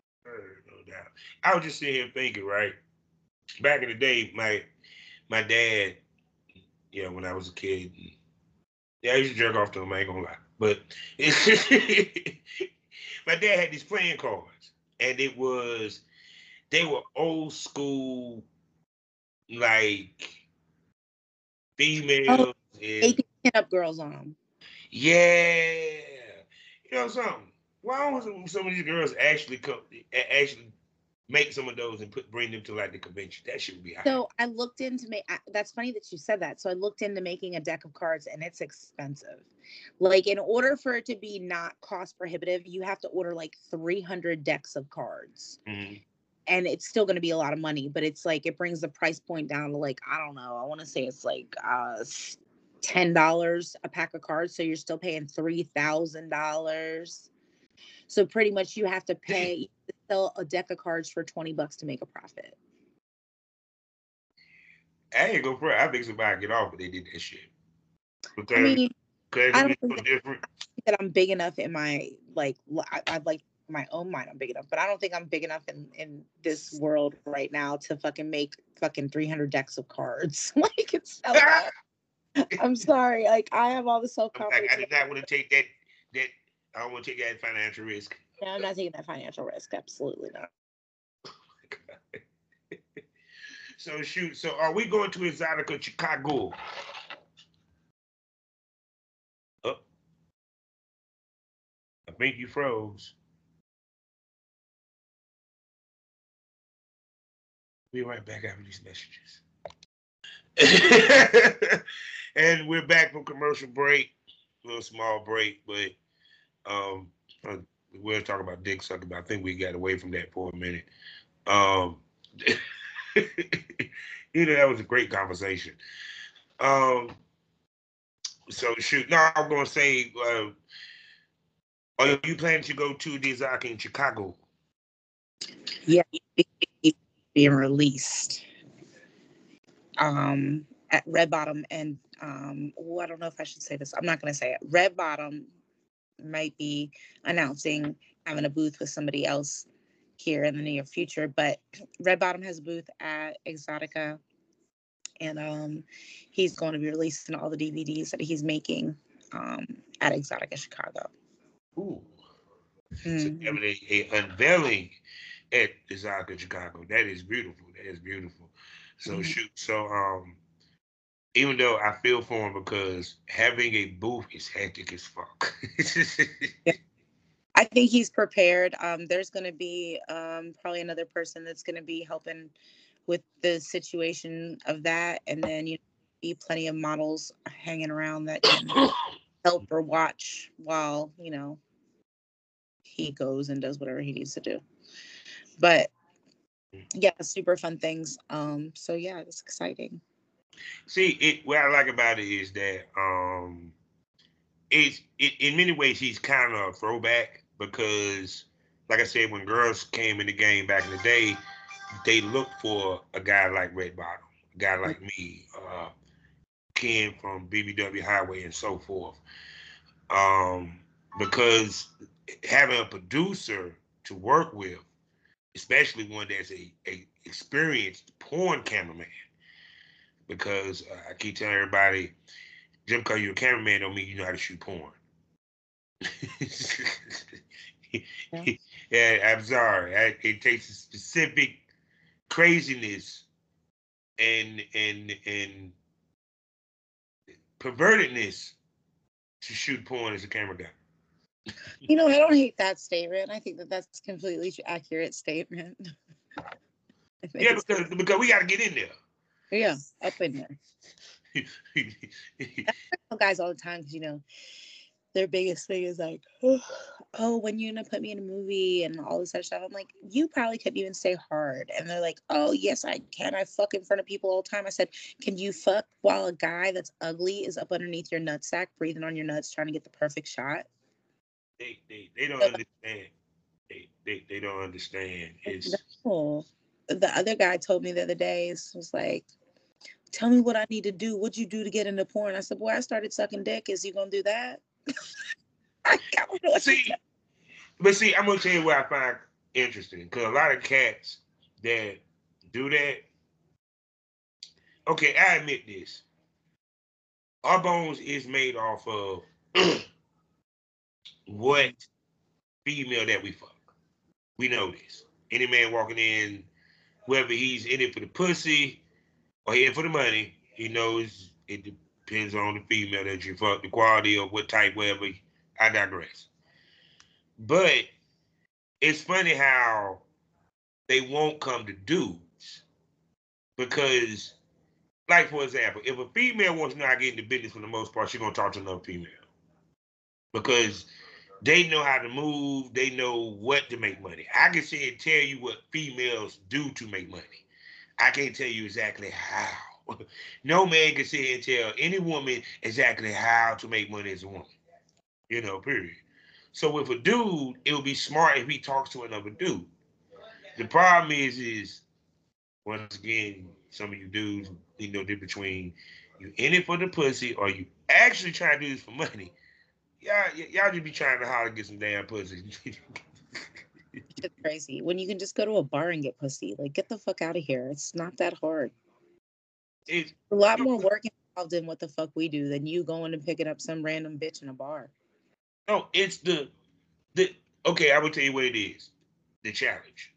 No doubt. I was just sitting here thinking, right? Back in the day, my my dad, you know, when I was a kid, yeah, I used to jerk off to him, I ain't gonna lie. But my dad had these playing cards, and it was they were old school, like Oh, females and making pin-up girls on them. yeah, you know something. Why don't some, some of these girls actually come, a- actually make some of those and put bring them to like the convention? That should be high. So I looked into make. That's funny that you said that. So I looked into making a deck of cards, and it's expensive. Like in order for it to be not cost prohibitive, you have to order like three hundred decks of cards, Mm-hmm. and it's still going to be a lot of money. But it's like it brings the price point down to like I don't know. I want to say it's like uh ten dollars a pack of cards, so you're still paying three thousand dollars. So pretty much you have to pay you have to sell a deck of cards for twenty bucks to make a profit. I ain't go for it. I think somebody get off, but they did that shit I because mean, because I it'll don't be think so that, different. that I'm big enough in my like l- I, I'd like my own mind I'm big enough, but I don't think I'm big enough in in this world right now to fucking make fucking three hundred decks of cards. Like it's sell it all. I'm sorry. Like I have all the I'm like, self-confidence I in the did not want to take that that I don't want to take that financial risk. no, I'm not taking that financial risk. Absolutely not. So shoot. So are we going to Exotica Chicago? Oh, I think you froze. Be right back after these messages. And we're back from commercial break. A little small break, but um, uh, we'll talk about dick sucking. But I think we got away from that for a minute. Um, you know, that was a great conversation. Um, so shoot. No, I'm gonna say, uh, are you planning to go to the Zaka in Chicago? Yeah, being released. Um at Red Bottom and um oh, I don't know if I should say this. I'm not gonna say it. Red Bottom might be announcing having a booth with somebody else here in the near future. But Red Bottom has a booth at Exotica, and um, he's going to be releasing all the D V Ds that he's making um, at Exotica Chicago. Ooh. So Mm-hmm. having a, a unveiling at the Zaka Chicago. That is beautiful. That is beautiful. So Mm-hmm. shoot. So um, even though I feel for him because having a booth is hectic as fuck. Yeah. I think he's prepared. Um, there's going to be um, probably another person that's going to be helping with the situation of that, and then you know, be plenty of models hanging around that can help or watch while you know he goes and does whatever he needs to do. But yeah, super fun things. Um, so yeah, it's exciting. See, it what I like about it is that um, it's it, in many ways he's kind of a throwback because, like I said, when girls came in the game back in the day, they looked for a guy like Red Bottom, a guy like me, uh, Ken from B B W Highway, and so forth. Um, because having a producer to work with, especially one that's a, a experienced porn cameraman, because uh, I keep telling everybody, just because you're a cameraman don't mean you know how to shoot porn. Yeah. Yeah, I'm sorry. I, it takes a specific craziness and and and pervertedness to shoot porn as a camera guy. You know, I don't hate that statement. I think that that's completely accurate statement. I think Yeah, it's because because we got to get in there. yeah, up in there. I tell guys all the time because you know their biggest thing is like, oh, oh, when you gonna put me in a movie and all this other stuff. I'm like, you probably couldn't even say hard. And they're like, oh, yes, I can. I fuck in front of people all the time. I said, can you fuck while a guy that's ugly is up underneath your nutsack, breathing on your nuts, trying to get the perfect shot? they, they they don't So, understand. They, they they don't understand. It's no. The other guy told me the other day, was like, tell me what I need to do. What'd you do to get into porn? I said, boy, I started sucking dick. Is you gonna do that? I don't know what to see, but see, I'm gonna tell you what I find interesting because a lot of cats that do that. Okay, I admit this. Our bones is made off of what female that we fuck. We know this. Any man walking in whether he's in it for the pussy or he in for the money, he knows it depends on the female that you fuck, the quality or what type, whatever. I digress. But it's funny how they won't come to dudes because, like for example, if a female wants to not get into business for the most part, she's gonna talk to another female because they know how to move. They know what to make money. I can say and tell you what females do to make money. I can't tell you exactly how. No man can say and tell any woman exactly how to make money as a woman. You know, period. So with a dude, it would be smart if he talks to another dude. The problem is, is once again, some of you dudes, you know, difference between you in it for the pussy or you actually trying to do this for money. Y'all, y'all just be trying to holler get some damn pussy. It's crazy when you can just go to a bar and get pussy. Like, get the fuck out of here. It's not that hard. It's a lot more work involved in what the fuck we do than you going and picking up some random bitch in a bar. No, it's the the okay. I will tell you what it is. The challenge.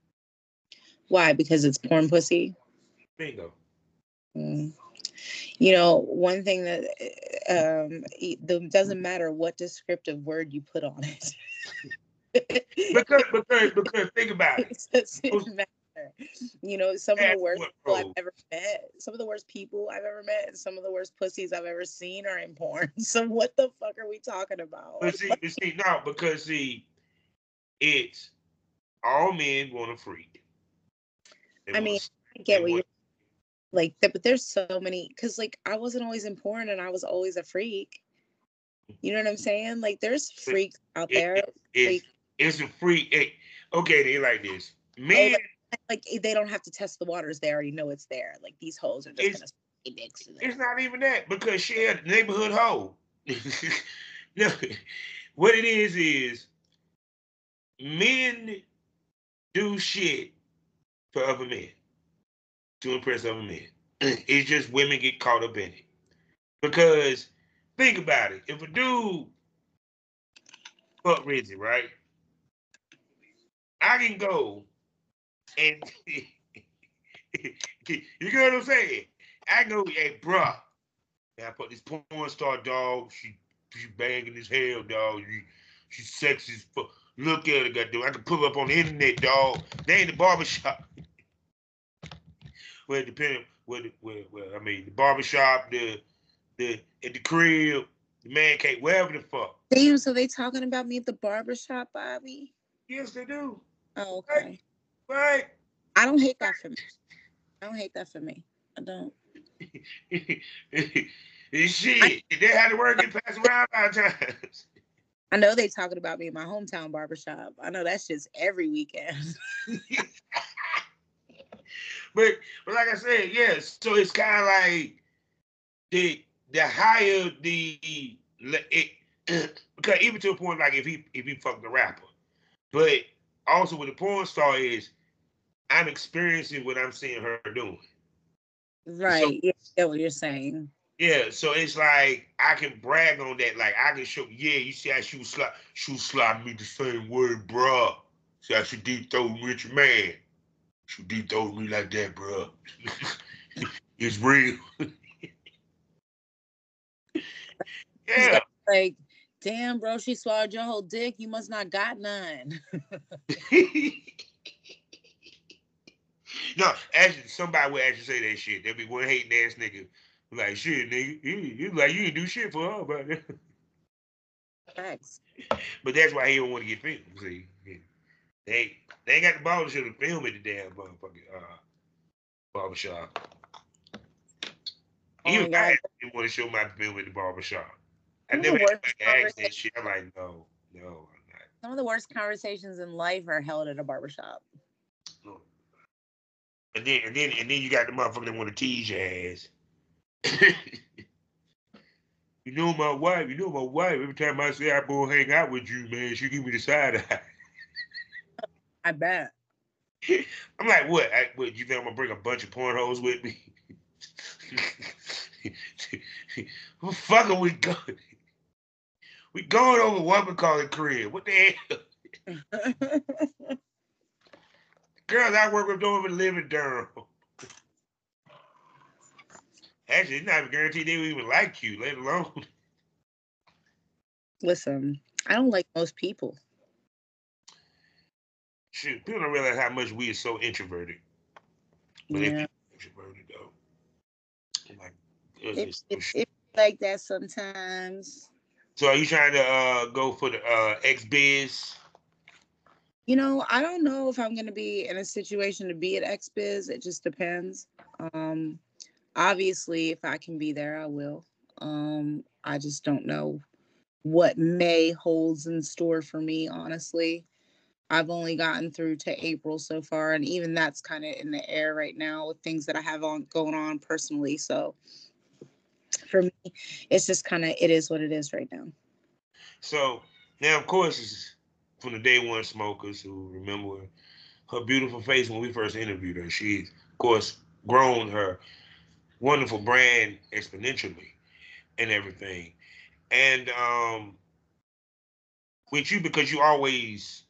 Why? Because it's porn pussy. Bingo. Mm. You know, one thing that um, it doesn't matter what descriptive word you put on it. because because because think about it. It doesn't matter. You know, some of the worst people I've ever met, some of the worst people I've ever met, and some of the worst pussies I've ever seen are in porn. So what the fuck are we talking about? But see, but see, no, because see, it's all men want a freak. They I mean, I get what you like, but there's so many, because like I wasn't always in porn and I was always a freak. You know what I'm saying? Like there's freaks out it, there. It, it, freak. It's a freak. It, okay, they like this. Men, oh, like, like they don't have to test the waters. They already know it's there. Like these hoes are just gonna stay dicks. It's not even that because she had a neighborhood hoe. No, what it is is men do shit for other men to impress other men. It's just women get caught up in it. Because think about it. If a dude fuck Rizzy, right? I can go and you know what I'm saying? I can go, hey, bruh. I put this porn star dog. She she banging as hell, dog. She, she's sexy as fuck. Look at her, goddamn. I can pull up on the internet, dog. They ain't the barbershop. Well, depending, well, well, well, I mean, the barbershop, the the at the crib, the man cave, wherever the fuck. Damn, so they talking about me at the barbershop, Bobby? Yes, they do. Oh, okay. Right. right. I don't hate that for me. I don't hate that for me. I don't. Shit, I, they had to work and pass around a lot of times. I know they talking about me in my hometown barbershop. I know that shit's every weekend. but but like I said, yes. So it's kind of like the the higher the it, because even to a point like if he if he fucked the rapper, but also with the porn star is I'm experiencing what I'm seeing her doing. Right. So, yeah, I get what you're saying. Yeah, so it's like I can brag on that. Like I can show, yeah, you see how she was slide, she was sliding me the same word, bruh. See how she deep throat rich man. She deep throat me like that, bruh. It's real. Yeah. Like, damn, bro, she swallowed your whole dick. You must not got none. No, actually, somebody would actually say that shit. There'd be one hating ass nigga like, shit, nigga, you, you like you didn't do shit for her about that. Thanks. But that's why he don't want to get filmed. See, they they ain't got the barbershop to film at the damn motherfucking uh, barbershop. Oh Even I didn't want to show my film at the barbershop. I never had to ask that shit. I'm like, no, no, I'm not. Some of the worst conversations in life are held at a barbershop. No. And then and then and then you got the motherfucker that want to tease your ass. You know my wife, you know my wife. Every time I say I go hang out with you, man, she give me the side eye. I bet. I'm like, what? I, what? You think I'm gonna bring a bunch of porn hoes with me? What the fuck are we going? We going over what we call it crib. What the hell? Girls I work with don't even live in Durham. Actually, it's not even guaranteed they would even like you, let alone. Listen, I don't like most people. Shoot, people don't realize how much we are so introverted. But if Yeah. you're introverted though, oh my It, goodness. it, it like that sometimes. So are you trying to uh, go for the uh, X Biz? You know, I don't know if I'm going to be in a situation to be at X Biz. It just depends. Um, obviously, if I can be there, I will. Um, I just don't know what May holds in store for me, honestly. I've only gotten through to April so far, and even that's kind of in the air right now with things that I have on going on personally. So for me, it's just kind of it is what it is right now. So now, of course, it's from the day one smokers who remember her beautiful face when we first interviewed her. She's, of course, grown her wonderful brand exponentially and everything. And um, with you, because you always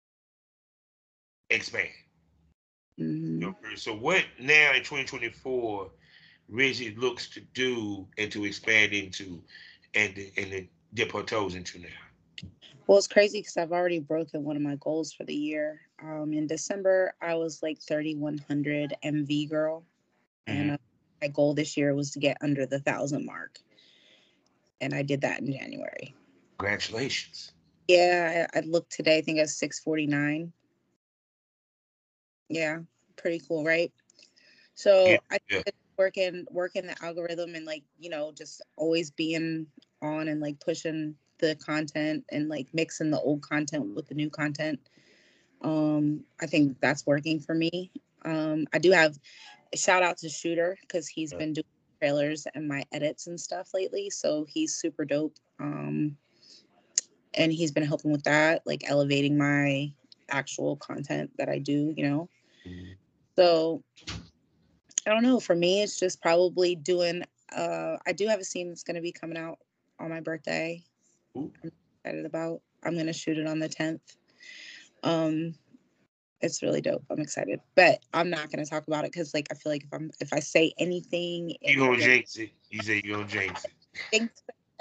expand. Hmm. So what now in twenty twenty-four Rigid looks to do and to expand into and and to dip her toes into now? Well, it's crazy because I've already broken one of my goals for the year. Um, in December, I was like thirty-one hundred M V girl, and Mm-hmm. uh, my goal this year was to get under the thousand mark, and I did that in January. Congratulations. Yeah, I, I looked today. I think I was six forty-nine. Yeah, pretty cool, right? Yeah. So I Yeah. think working working the algorithm and like you know just always being on and like pushing the content and like mixing the old content with the new content. Um, I think that's working for me. Um, I do have a shout out to Shooter because he's been doing trailers and my edits and stuff lately. So he's super dope. Um, and he's been helping with that, like elevating my actual content that I do, you know. Mhm. So I don't know. For me, it's just probably doing. Uh, I do have a scene that's going to be coming out on my birthday. Ooh. I'm excited about. I'm going to shoot it on the tenth. Um, it's really dope. I'm excited, but I'm not going to talk about it because, like, I feel like if I'm if I say anything, You it gonna will jinx it. You say you gonna jinx it. think.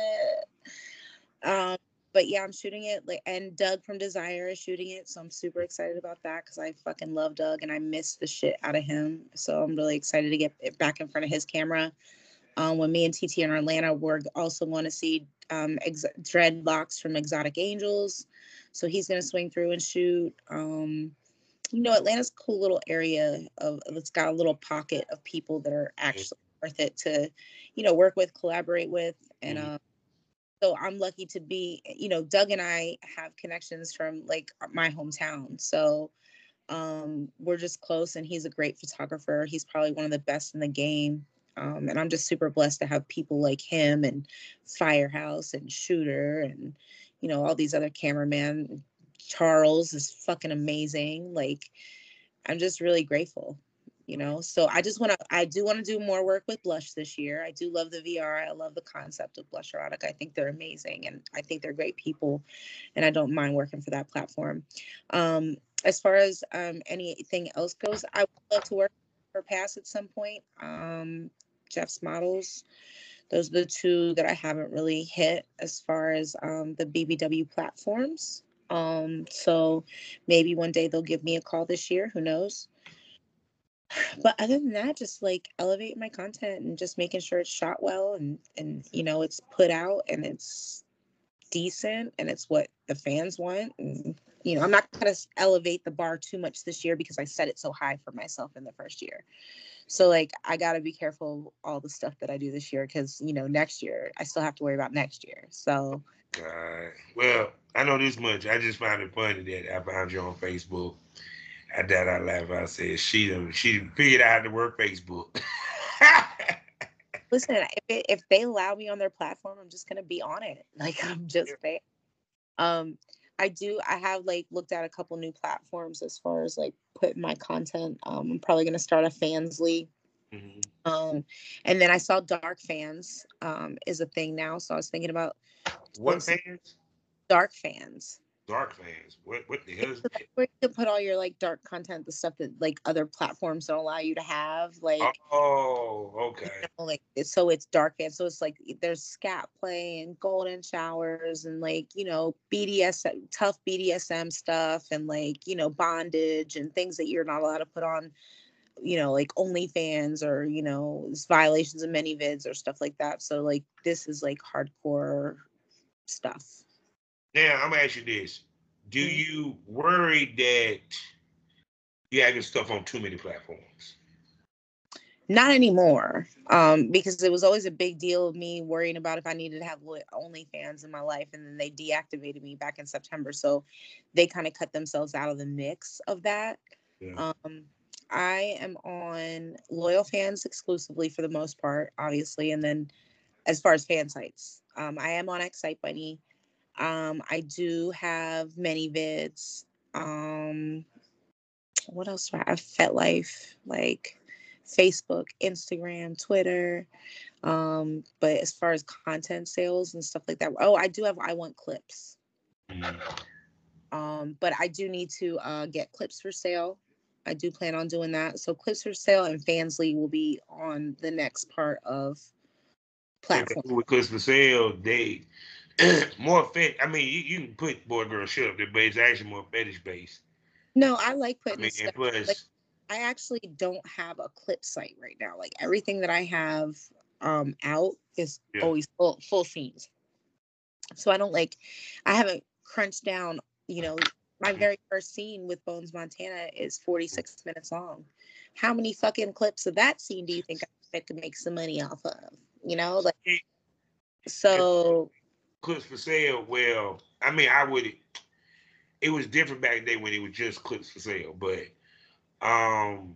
Um, but yeah, I'm shooting it. Like, and Doug from Desire is shooting it, so I'm super excited about that because I fucking love Doug and I miss the shit out of him. So I'm really excited to get it back in front of his camera. Um, when me and T T in Atlanta, we're also going to see um, ex- Dreadlocks from Exotic Angels. So he's going to swing through and shoot. Um, you know, Atlanta's a cool little area of it's got a little pocket of people that are actually worth it to, you know, work with, collaborate with. And Mhm. um, so I'm lucky to be, you know, Doug and I have connections from like my hometown. So um, we're just close, and he's a great photographer. He's probably one of the best in the game. Um, and I'm just super blessed to have people like him and Firehouse and Shooter and, you know, all these other cameramen. Charles is fucking amazing. Like, I'm just really grateful, you know. So I just want to, I do want to do more work with Blush this year. I do love the V R. I love the concept of Blush Erotic. I think they're amazing, and I think they're great people, and I don't mind working for that platform. Um, as far as um, anything else goes, I would love to work for Pass at some point. Um, Jeff's models. Those are the two that I haven't really hit as far as um, the B B W platforms. Um, so maybe one day they'll give me a call this year. Who knows? But other than that, just like elevate my content and just making sure it's shot well and and you know it's put out and it's decent and it's what the fans want. And you know, I'm not gonna elevate the bar too much this year because I set it so high for myself in the first year. So like I gotta be careful all the stuff that I do this year because you know next year I still have to worry about next year. So God. Well, I know this much. I just found it funny that I found you on Facebook. I died out laughing. I said she done, she done figured out how to work Facebook. listen, if it, if they allow me on their platform, I'm just gonna be on it. Like I'm just there. Um, I do. I have like looked at a couple new platforms as far as like putting my content. Um, I'm probably gonna start a Fansly. Mhm. Um, and then I saw Dark Fans um, is a thing now, so I was thinking about doing What some fans? Dark Fans. Dark fans. What what the hell is So that's where you can put all your like dark content, the stuff that like other platforms don't allow you to have, like Oh, you okay. know, like it's- so it's dark and so it's like there's scat play and golden showers and like you know B D S tough B D S M stuff and like you know bondage and things that you're not allowed to put on, you know, like OnlyFans or you know violations of many vids or stuff like that. So like this is like hardcore stuff. Now I'm gonna ask you this: do Mm. you worry that you having stuff on too many platforms? Not anymore, um, because it was always a big deal of me worrying about if I needed to have li- OnlyFans in my life, and then they deactivated me back in September, so they kind of cut themselves out of the mix of that. Yeah. Um, I am on Loyal Fans exclusively for the most part, obviously, and then as far as fan sites, um, I am on Excite Bunny. Um, I do have many vids. Um, what else do I have? FetLife, like Facebook, Instagram, Twitter. Um, but as far as content sales and stuff like that, oh, I do have I Want Clips. Mhm. Um, but I do need to uh, get clips for sale. I do plan on doing that. So clips for sale and Fansly will be on the next part of Okay. platform. With Clips for Sale, they more fit. I mean, you, you can put boy girl shit up there, but it's actually more fetish based. No, I like I putting mean, and stuff like plus, I actually don't have a clip site right now. Like everything that I have um out is yeah. always full full scenes. So I don't like I haven't crunched down, you know, my very first scene with Bones Montana is forty-six minutes long. How many fucking clips of that scene do you think I could make some money off of? You know, like so Clips for Sale. Well, I mean, I would. It was different back then when it was just Clips for Sale, but um,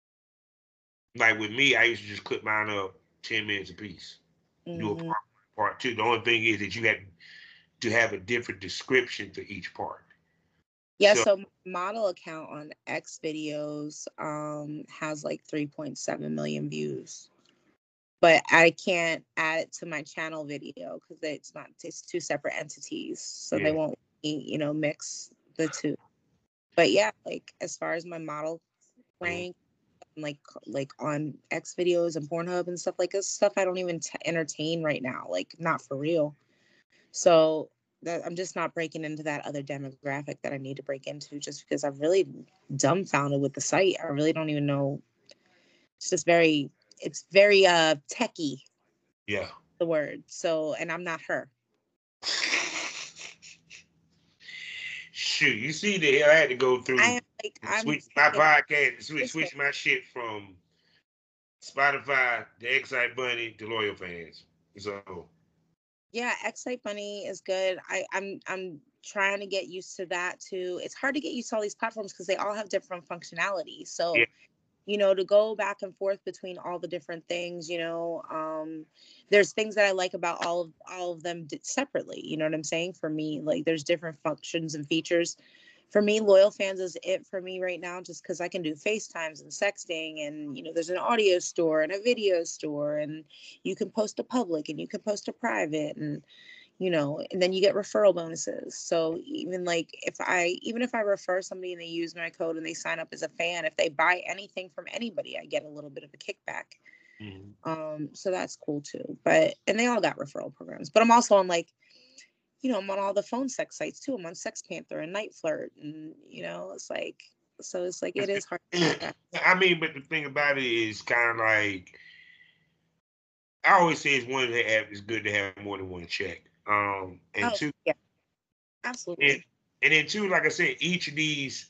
like with me, I used to just clip mine up ten minutes a piece. Do a mhm. part one, part two. The only thing is that you had to have a different description for each part. Yeah, So so my model account on X videos um has like three point seven million views. But I can't add it to my channel video because it's not it's two separate entities. So they yeah, won't you know mix the two. But yeah, like as far as my model mhm. rank, like like on X videos and Pornhub and stuff like this stuff I don't even t- entertain right now, like not for real. So that I'm just not breaking into that other demographic that I need to break into just because I'm really dumbfounded with the site. I really don't even know. It's just very it's very uh techie, Yeah. the word. So and I'm not her. Shoot, you see the hell I had to go I through am like I'm switch my like podcast, switch this thing. switch my shit from Spotify to Excite Bunny to Loyal Fans. So Yeah, Excite Bunny is good. I, I'm I'm trying to get used to that too. It's hard to get used to all these platforms because they all have different functionality. yeah, So, you know, to go back and forth between all the different things, you know, um, there's things that I like about all of all of them d- separately. You know what I'm saying? For me, like there's different functions and features. For me, Loyal Fans is it for me right now, just because I can do FaceTimes and sexting, and you know, there's an audio store and a video store, and you can post a public and you can post a private, and you know, and then you get referral bonuses. So even like if I even if I refer somebody and they use my code and they sign up as a fan, if they buy anything from anybody, I get a little bit of a kickback. mhm. Um, so that's cool too. But and they all got referral programs. But I'm also on like, you know, I'm on all the phone sex sites too. I'm on Sex Panther and Night Flirt, and you know, it's like so it's like it is hard to keep track. I mean, but the thing about it is kind of like I always say it's one of the apps. It's good to have more than one check. Um, and Oh two, yeah, and, absolutely. and then two, like I said, each of these,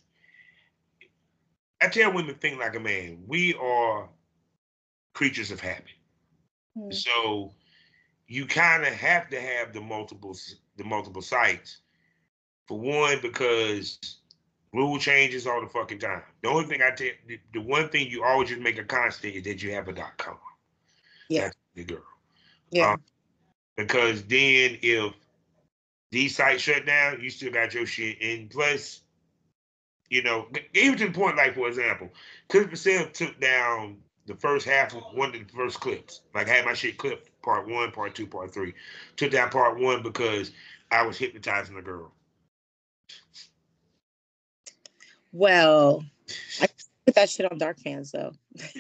I tell women think like a man. We are creatures of habit, Hmm. so you kind of have to have the multiple the multiple sites for one because rule changes all the fucking time. The only thing I tell the, the one thing you always just make a constant is that you have a dot com. Yeah, That's the girl. Um, yeah. because then if these sites shut down, you still got your shit. And plus, you know, even to the point, like for example, Clip Patel took down the first half of one of the first clips. Like I had my shit clipped, part one, part two, part three. Took down part one because I was hypnotizing the girl. Well, I put that shit on Dark Fans though.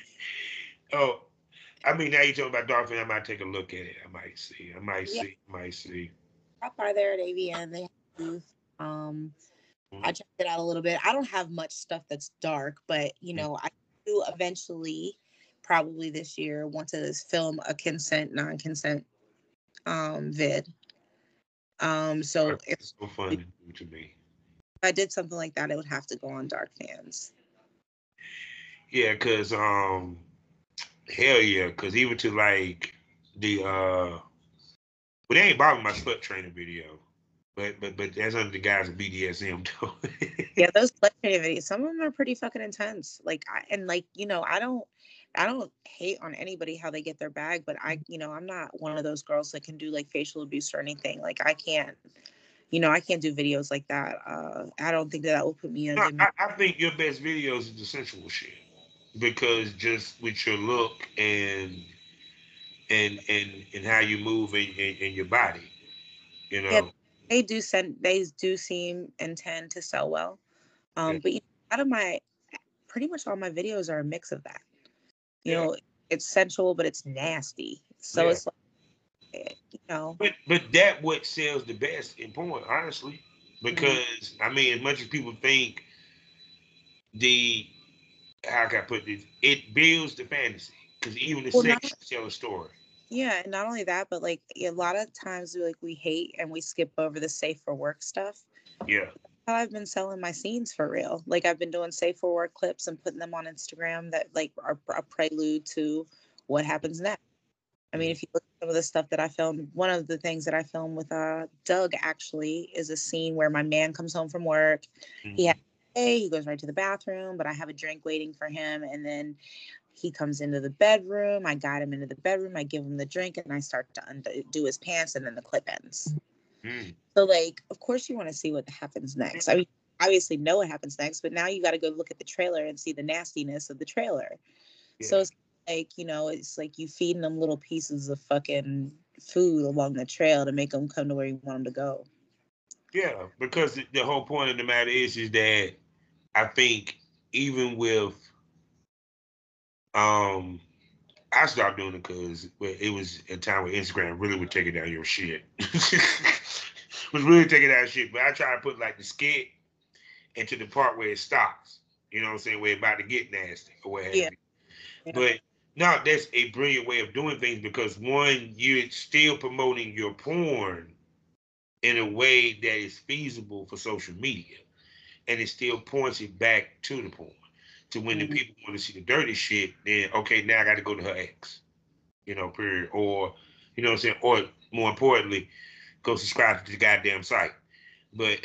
Oh, I mean, now you're talking about Dolphin. I might take a look at it. I might see. I might Yeah, see. I might see. drop by there at A V N. They have a booth. Um, I checked it out a little bit. I don't have much stuff that's dark, but you Mm-hmm. know, I do eventually, probably this year, want to film a consent, non-consent um vid. Um, so if, It's so fun if to do to me. I did something like that, it would have to go on Dark Fans. Yeah, cause um, hell yeah, cause even to like the uh, but they ain't bothering my slut trainer video, but but but that's under the guise of B D S M though. Yeah, those slut shaming videos, some of them are pretty fucking intense. Like, I, and like, you know, I don't, I don't hate on anybody how they get their bag, but I, you know, I'm not one of those girls that can do like facial abuse or anything. Like, I can't, you know, I can't do videos like that. Uh, I don't think that that will put me in a No, good mood. I, I think your best videos is the sensual shit because just with your look and and and and how you move in, in, in your body, you Yeah, know. they do send, they do seem and tend to sell well. Yeah, Um, but you know, out of my, pretty much all my videos are a mix of that. You yeah, know, it's sensual, but it's nasty. So yeah. it's like, eh, you know, But but that what sells the best in porn, honestly, mm, because I mean, as much as people think the how can I put this, it builds the fantasy because even the well, not sex should tell a story. yeah, and not only that, but like a lot of times we like we hate and we skip over the safe for work stuff. Yeah, How I've been selling my scenes for real. Like I've been doing safe for work clips and putting them on Instagram that like are a prelude to what happens next. I mean, mm-hmm. if you look at some of the stuff that I filmed, one of the things that I filmed with uh Doug actually is a scene where my man comes home from work. He has Mm-hmm. hey, he goes right to the bathroom, but I have a drink waiting for him, and then he comes into the bedroom. I guide him into the bedroom. I give him the drink, and I start to undo his pants, and then the clip ends. Mm-hmm. So, like, of course, you want to see what happens next. I mean, obviously, know what happens next, but now you got to go look at the trailer and see the nastiness of the trailer. So Yeah, it's like, you know, it's like you feeding them little pieces of fucking food along the trail to make them come to where you want them to go. yeah. Because the, the whole point of the matter is is that I think even with um I stopped doing it because it was a time where Instagram really would take it down your shit. Was really taking down shit. But I try to put like the skit into the part where it stops. You know what I'm saying? Where it's about to get nasty or what have Yeah. you. Yeah. But no, that's a brilliant way of doing things because one, you're still promoting your porn in a way that is feasible for social media. And it still points it back to the porn. To when the Mhm. people want to see the dirty shit, then okay, now I got to go to her ex. You know, period. Or, you know what I'm saying? Or more importantly, go subscribe to the goddamn site. But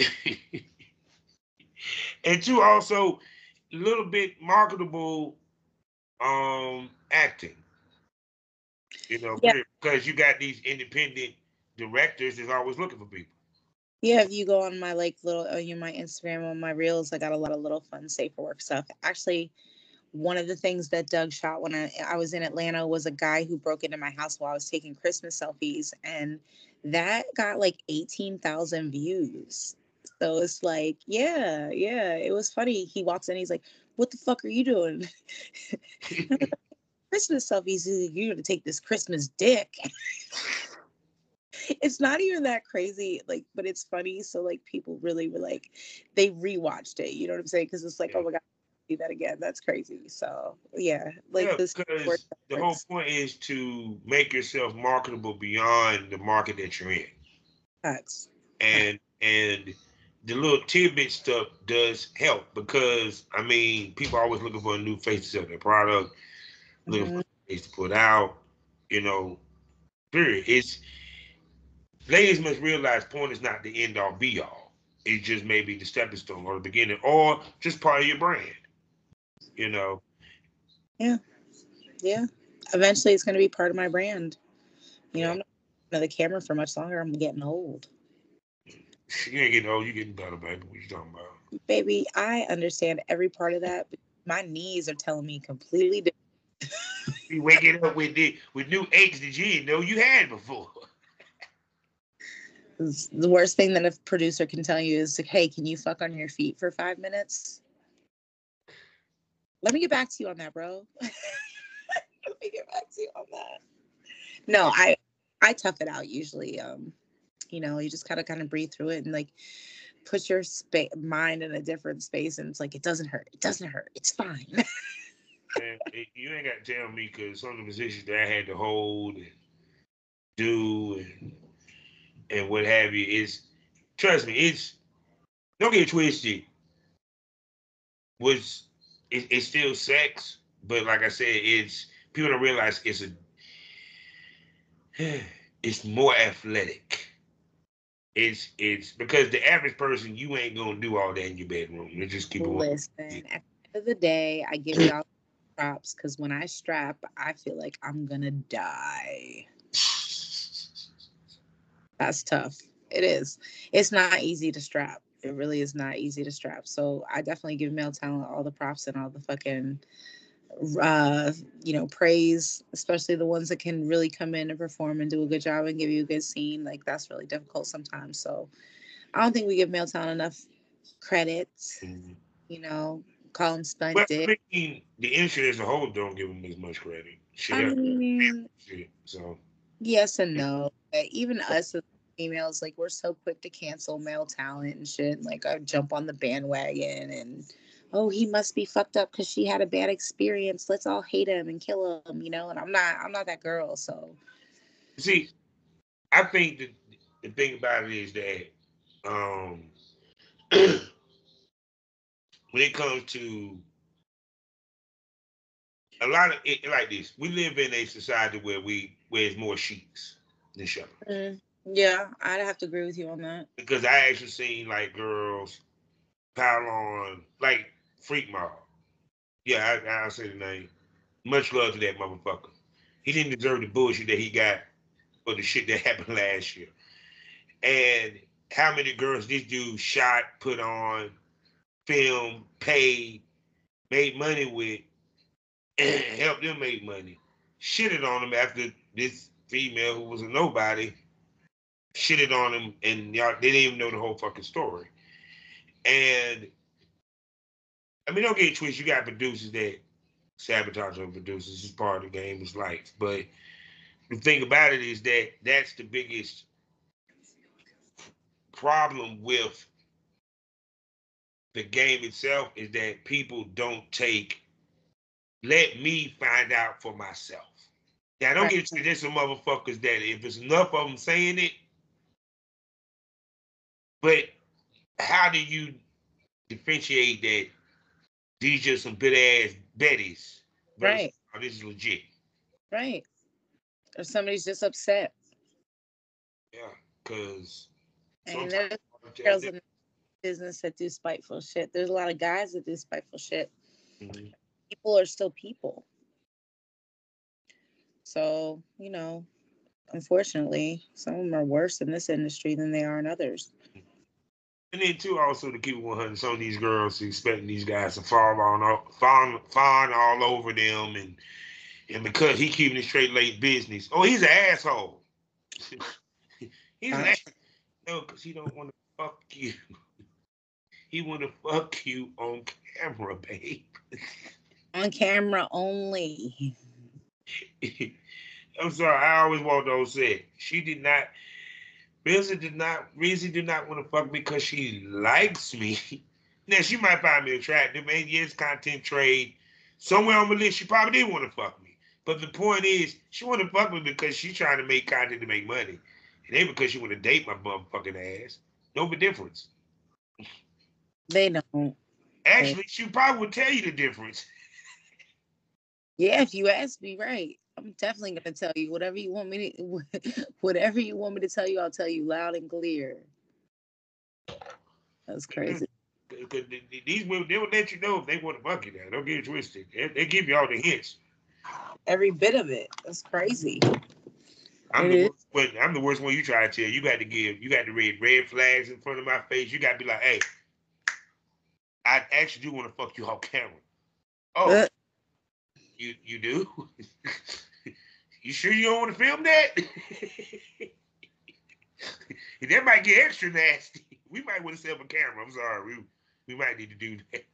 and two, also a little bit marketable um acting. You know, Yeah. period. Because you got these independent directors that's always looking for people. Yeah, if you go on my like little, uh, you know, my Instagram on my reels, I got a lot of little fun safe for work stuff. Actually, one of the things that Doug shot when I, I was in Atlanta was a guy who broke into my house while I was taking Christmas selfies, and that got like eighteen thousand views. So it's like, yeah, yeah, it was funny. He walks in, he's like, "What the fuck are you doing?" Christmas selfies. He's like, "You're gonna take this Christmas dick." It's not even that crazy, like, but it's funny. So like, people really were like, they rewatched it. You know what I'm saying? Because it's like, oh Yeah. my god, see that again. That's crazy. So yeah, like Yeah, this works. because the whole point is to make yourself marketable beyond the market that you're in. Facts. And and the little tidbit stuff does help because I mean people are always looking for a new face to sell their product, looking for Mm-hmm. a face to put out, you know, period. It's ladies must realize porn is not the end all be all. It's just maybe the stepping stone or the beginning or just part of your brand, you know. Yeah, yeah. Eventually, it's gonna be part of my brand. You know, Yeah. I'm not on the camera for much longer. I'm getting old, You ain't getting old, you getting better, baby. What you talking about? baby. I understand every part of that. But my knees are telling me completely different. Be waking up with the with new aches that you didn't know you had before. The worst thing that a producer can tell you is, like, hey, can you fuck on your feet for five minutes? Let me get back to you on that, bro. Let me get back to you on that. No, I I tough it out usually. Um, you know, you just kind of kind of breathe through it and like put your spa- mind in a different space, and it's like it doesn't hurt. It doesn't hurt. It's fine. Man, it, you ain't got to tell me because some of the positions that I had to hold and do and and what have you is, trust me, it's don't get it twisted. Was it, it's still sex, but like I said, it's people don't realize it's a it's more athletic. It's it's because the average person, you ain't gonna do all that in your bedroom. You just keep it one. Listen, at the end of the day, I give y'all props because when I strap, I feel like I'm gonna die. That's tough. It is. It's not easy to strap. It really is not easy to strap. So I definitely give male talent all the props and all the fucking uh you know praise, especially the ones that can really come in and perform and do a good job and give you a good scene. Like that's really difficult sometimes. So I don't think we give male talent enough credit. Mm-hmm. You know, call them stunt Well, dick. I mean, the industry as a whole don't give them as much credit. Shit, I up. mean, Shit. So yes and no. But even us as females, like we're so quick to cancel male talent and shit. Like I jump on the bandwagon and oh, he must be fucked up because she had a bad experience. Let's all hate him and kill him, you know. And I'm not, I'm not that girl. So see, I think that the thing about it is that um, when it comes to a lot of it, like this, we live in a society where we where it's more sheets than shepherds. mm, yeah, I'd have to agree with you on that. Because I actually seen like girls pile on like Freak Mob. Yeah, I, I'll say the name. Much love to that motherfucker. He didn't deserve the bullshit that he got for the shit that happened last year. And how many girls this dude shot, put on, film, paid, made money with, and helped them make money. Shitted on him after this female who was a nobody shitted on him, and y'all they didn't even know the whole fucking story. And I mean, don't get it twisted. You got producers that sabotage other producers. It's part of the game. It's life. But the thing about it is that that's the biggest problem with the game itself is that people don't take, let me find out for myself. Now, don't Right. get it twisted. There's some motherfuckers that if it's enough of them saying it, but how do you differentiate that these just some bit ass betties versus Right. oh, this is legit? Right. Or somebody's just upset. Yeah, because And sometimes there's girls in the business that do spiteful shit. There's a lot of guys that do spiteful shit. mm-hmm. People are still people. So, you know, unfortunately, some of them are worse in this industry than they are in others. And then too, also to keep it one hundred, some of these girls expecting these guys to fall on, fawn, fawn all over them, and and because he keeping it straight late business, oh, he's an asshole. He's an asshole. No, because he don't want to fuck you. He want to fuck you on camera, babe. On camera only. I'm sorry. I always want those said. She did not. Rizzy did not. Rizzy did not want to fuck me because she likes me. Now she might find me attractive. Maybe yes, content trade. Somewhere on the list, she probably did want to fuck me. But the point is, she want to fuck me because she's trying to make content to make money. It ain't because she want to date my motherfucking ass. No big difference. They don't. Actually, she probably would tell you the difference. Yeah, if you ask me, right. I'm definitely gonna tell you whatever you want me to whatever you want me to tell you, I'll tell you loud and clear. That's crazy. Because these women, they will let you know if they want to fuck you now. Don't get it twisted. They, they give you all the hints. Every bit of it. That's crazy. I'm It the is. worst one. I'm the worst one you try to tell. You got to give. You got to read red flags in front of my face. You got to be like, hey, I actually do want to fuck you off camera. Oh, Uh, you you do? You sure you don't want to film that? That might get extra nasty. We might want to set up a camera. I'm sorry. We we might need to do that.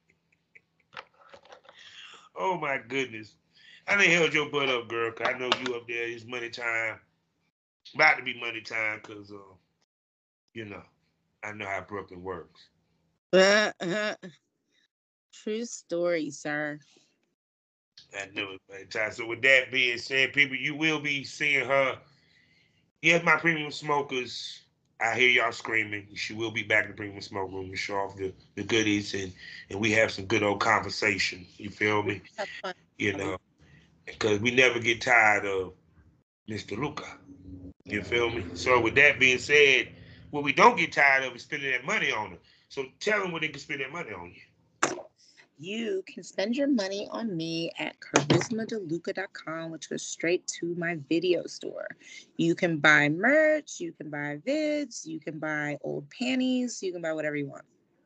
Oh my goodness. I done held your butt up, girl, cause I know you up there. It's money time. About to be money time, cause uh, you know, I know how Brooklyn works. Uh, uh, true story, sir. I know it's money time. So with that being said, people, you will be seeing her. Yes, my premium smokers. I hear y'all screaming. She will be back in the premium smoke room to show off the, the goodies and and we have some good old conversation. You feel me? Have fun. You know, because we never get tired of Mister Luca. You feel me? So with that being said, what we don't get tired of is spending that money on her. So tell them where they can spend that money on you. You can spend your money on me at charisma de luca dot com, which goes straight to my video store. You can buy merch, you can buy vids, you can buy old panties, you can buy whatever you want.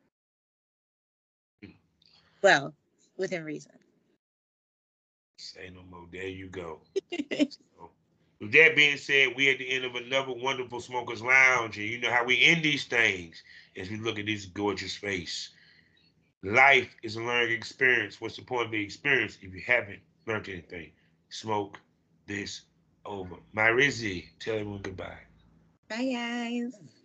Well, within reason. Say no more. There you go. So, with that being said, we at the end of another wonderful Smokers Lounge, and you know how we end these things as we look at this gorgeous face. Life is a learning experience. What's the point of the experience if you haven't learned anything? Smoke this over. My Rizzy, tell everyone goodbye. Bye, guys.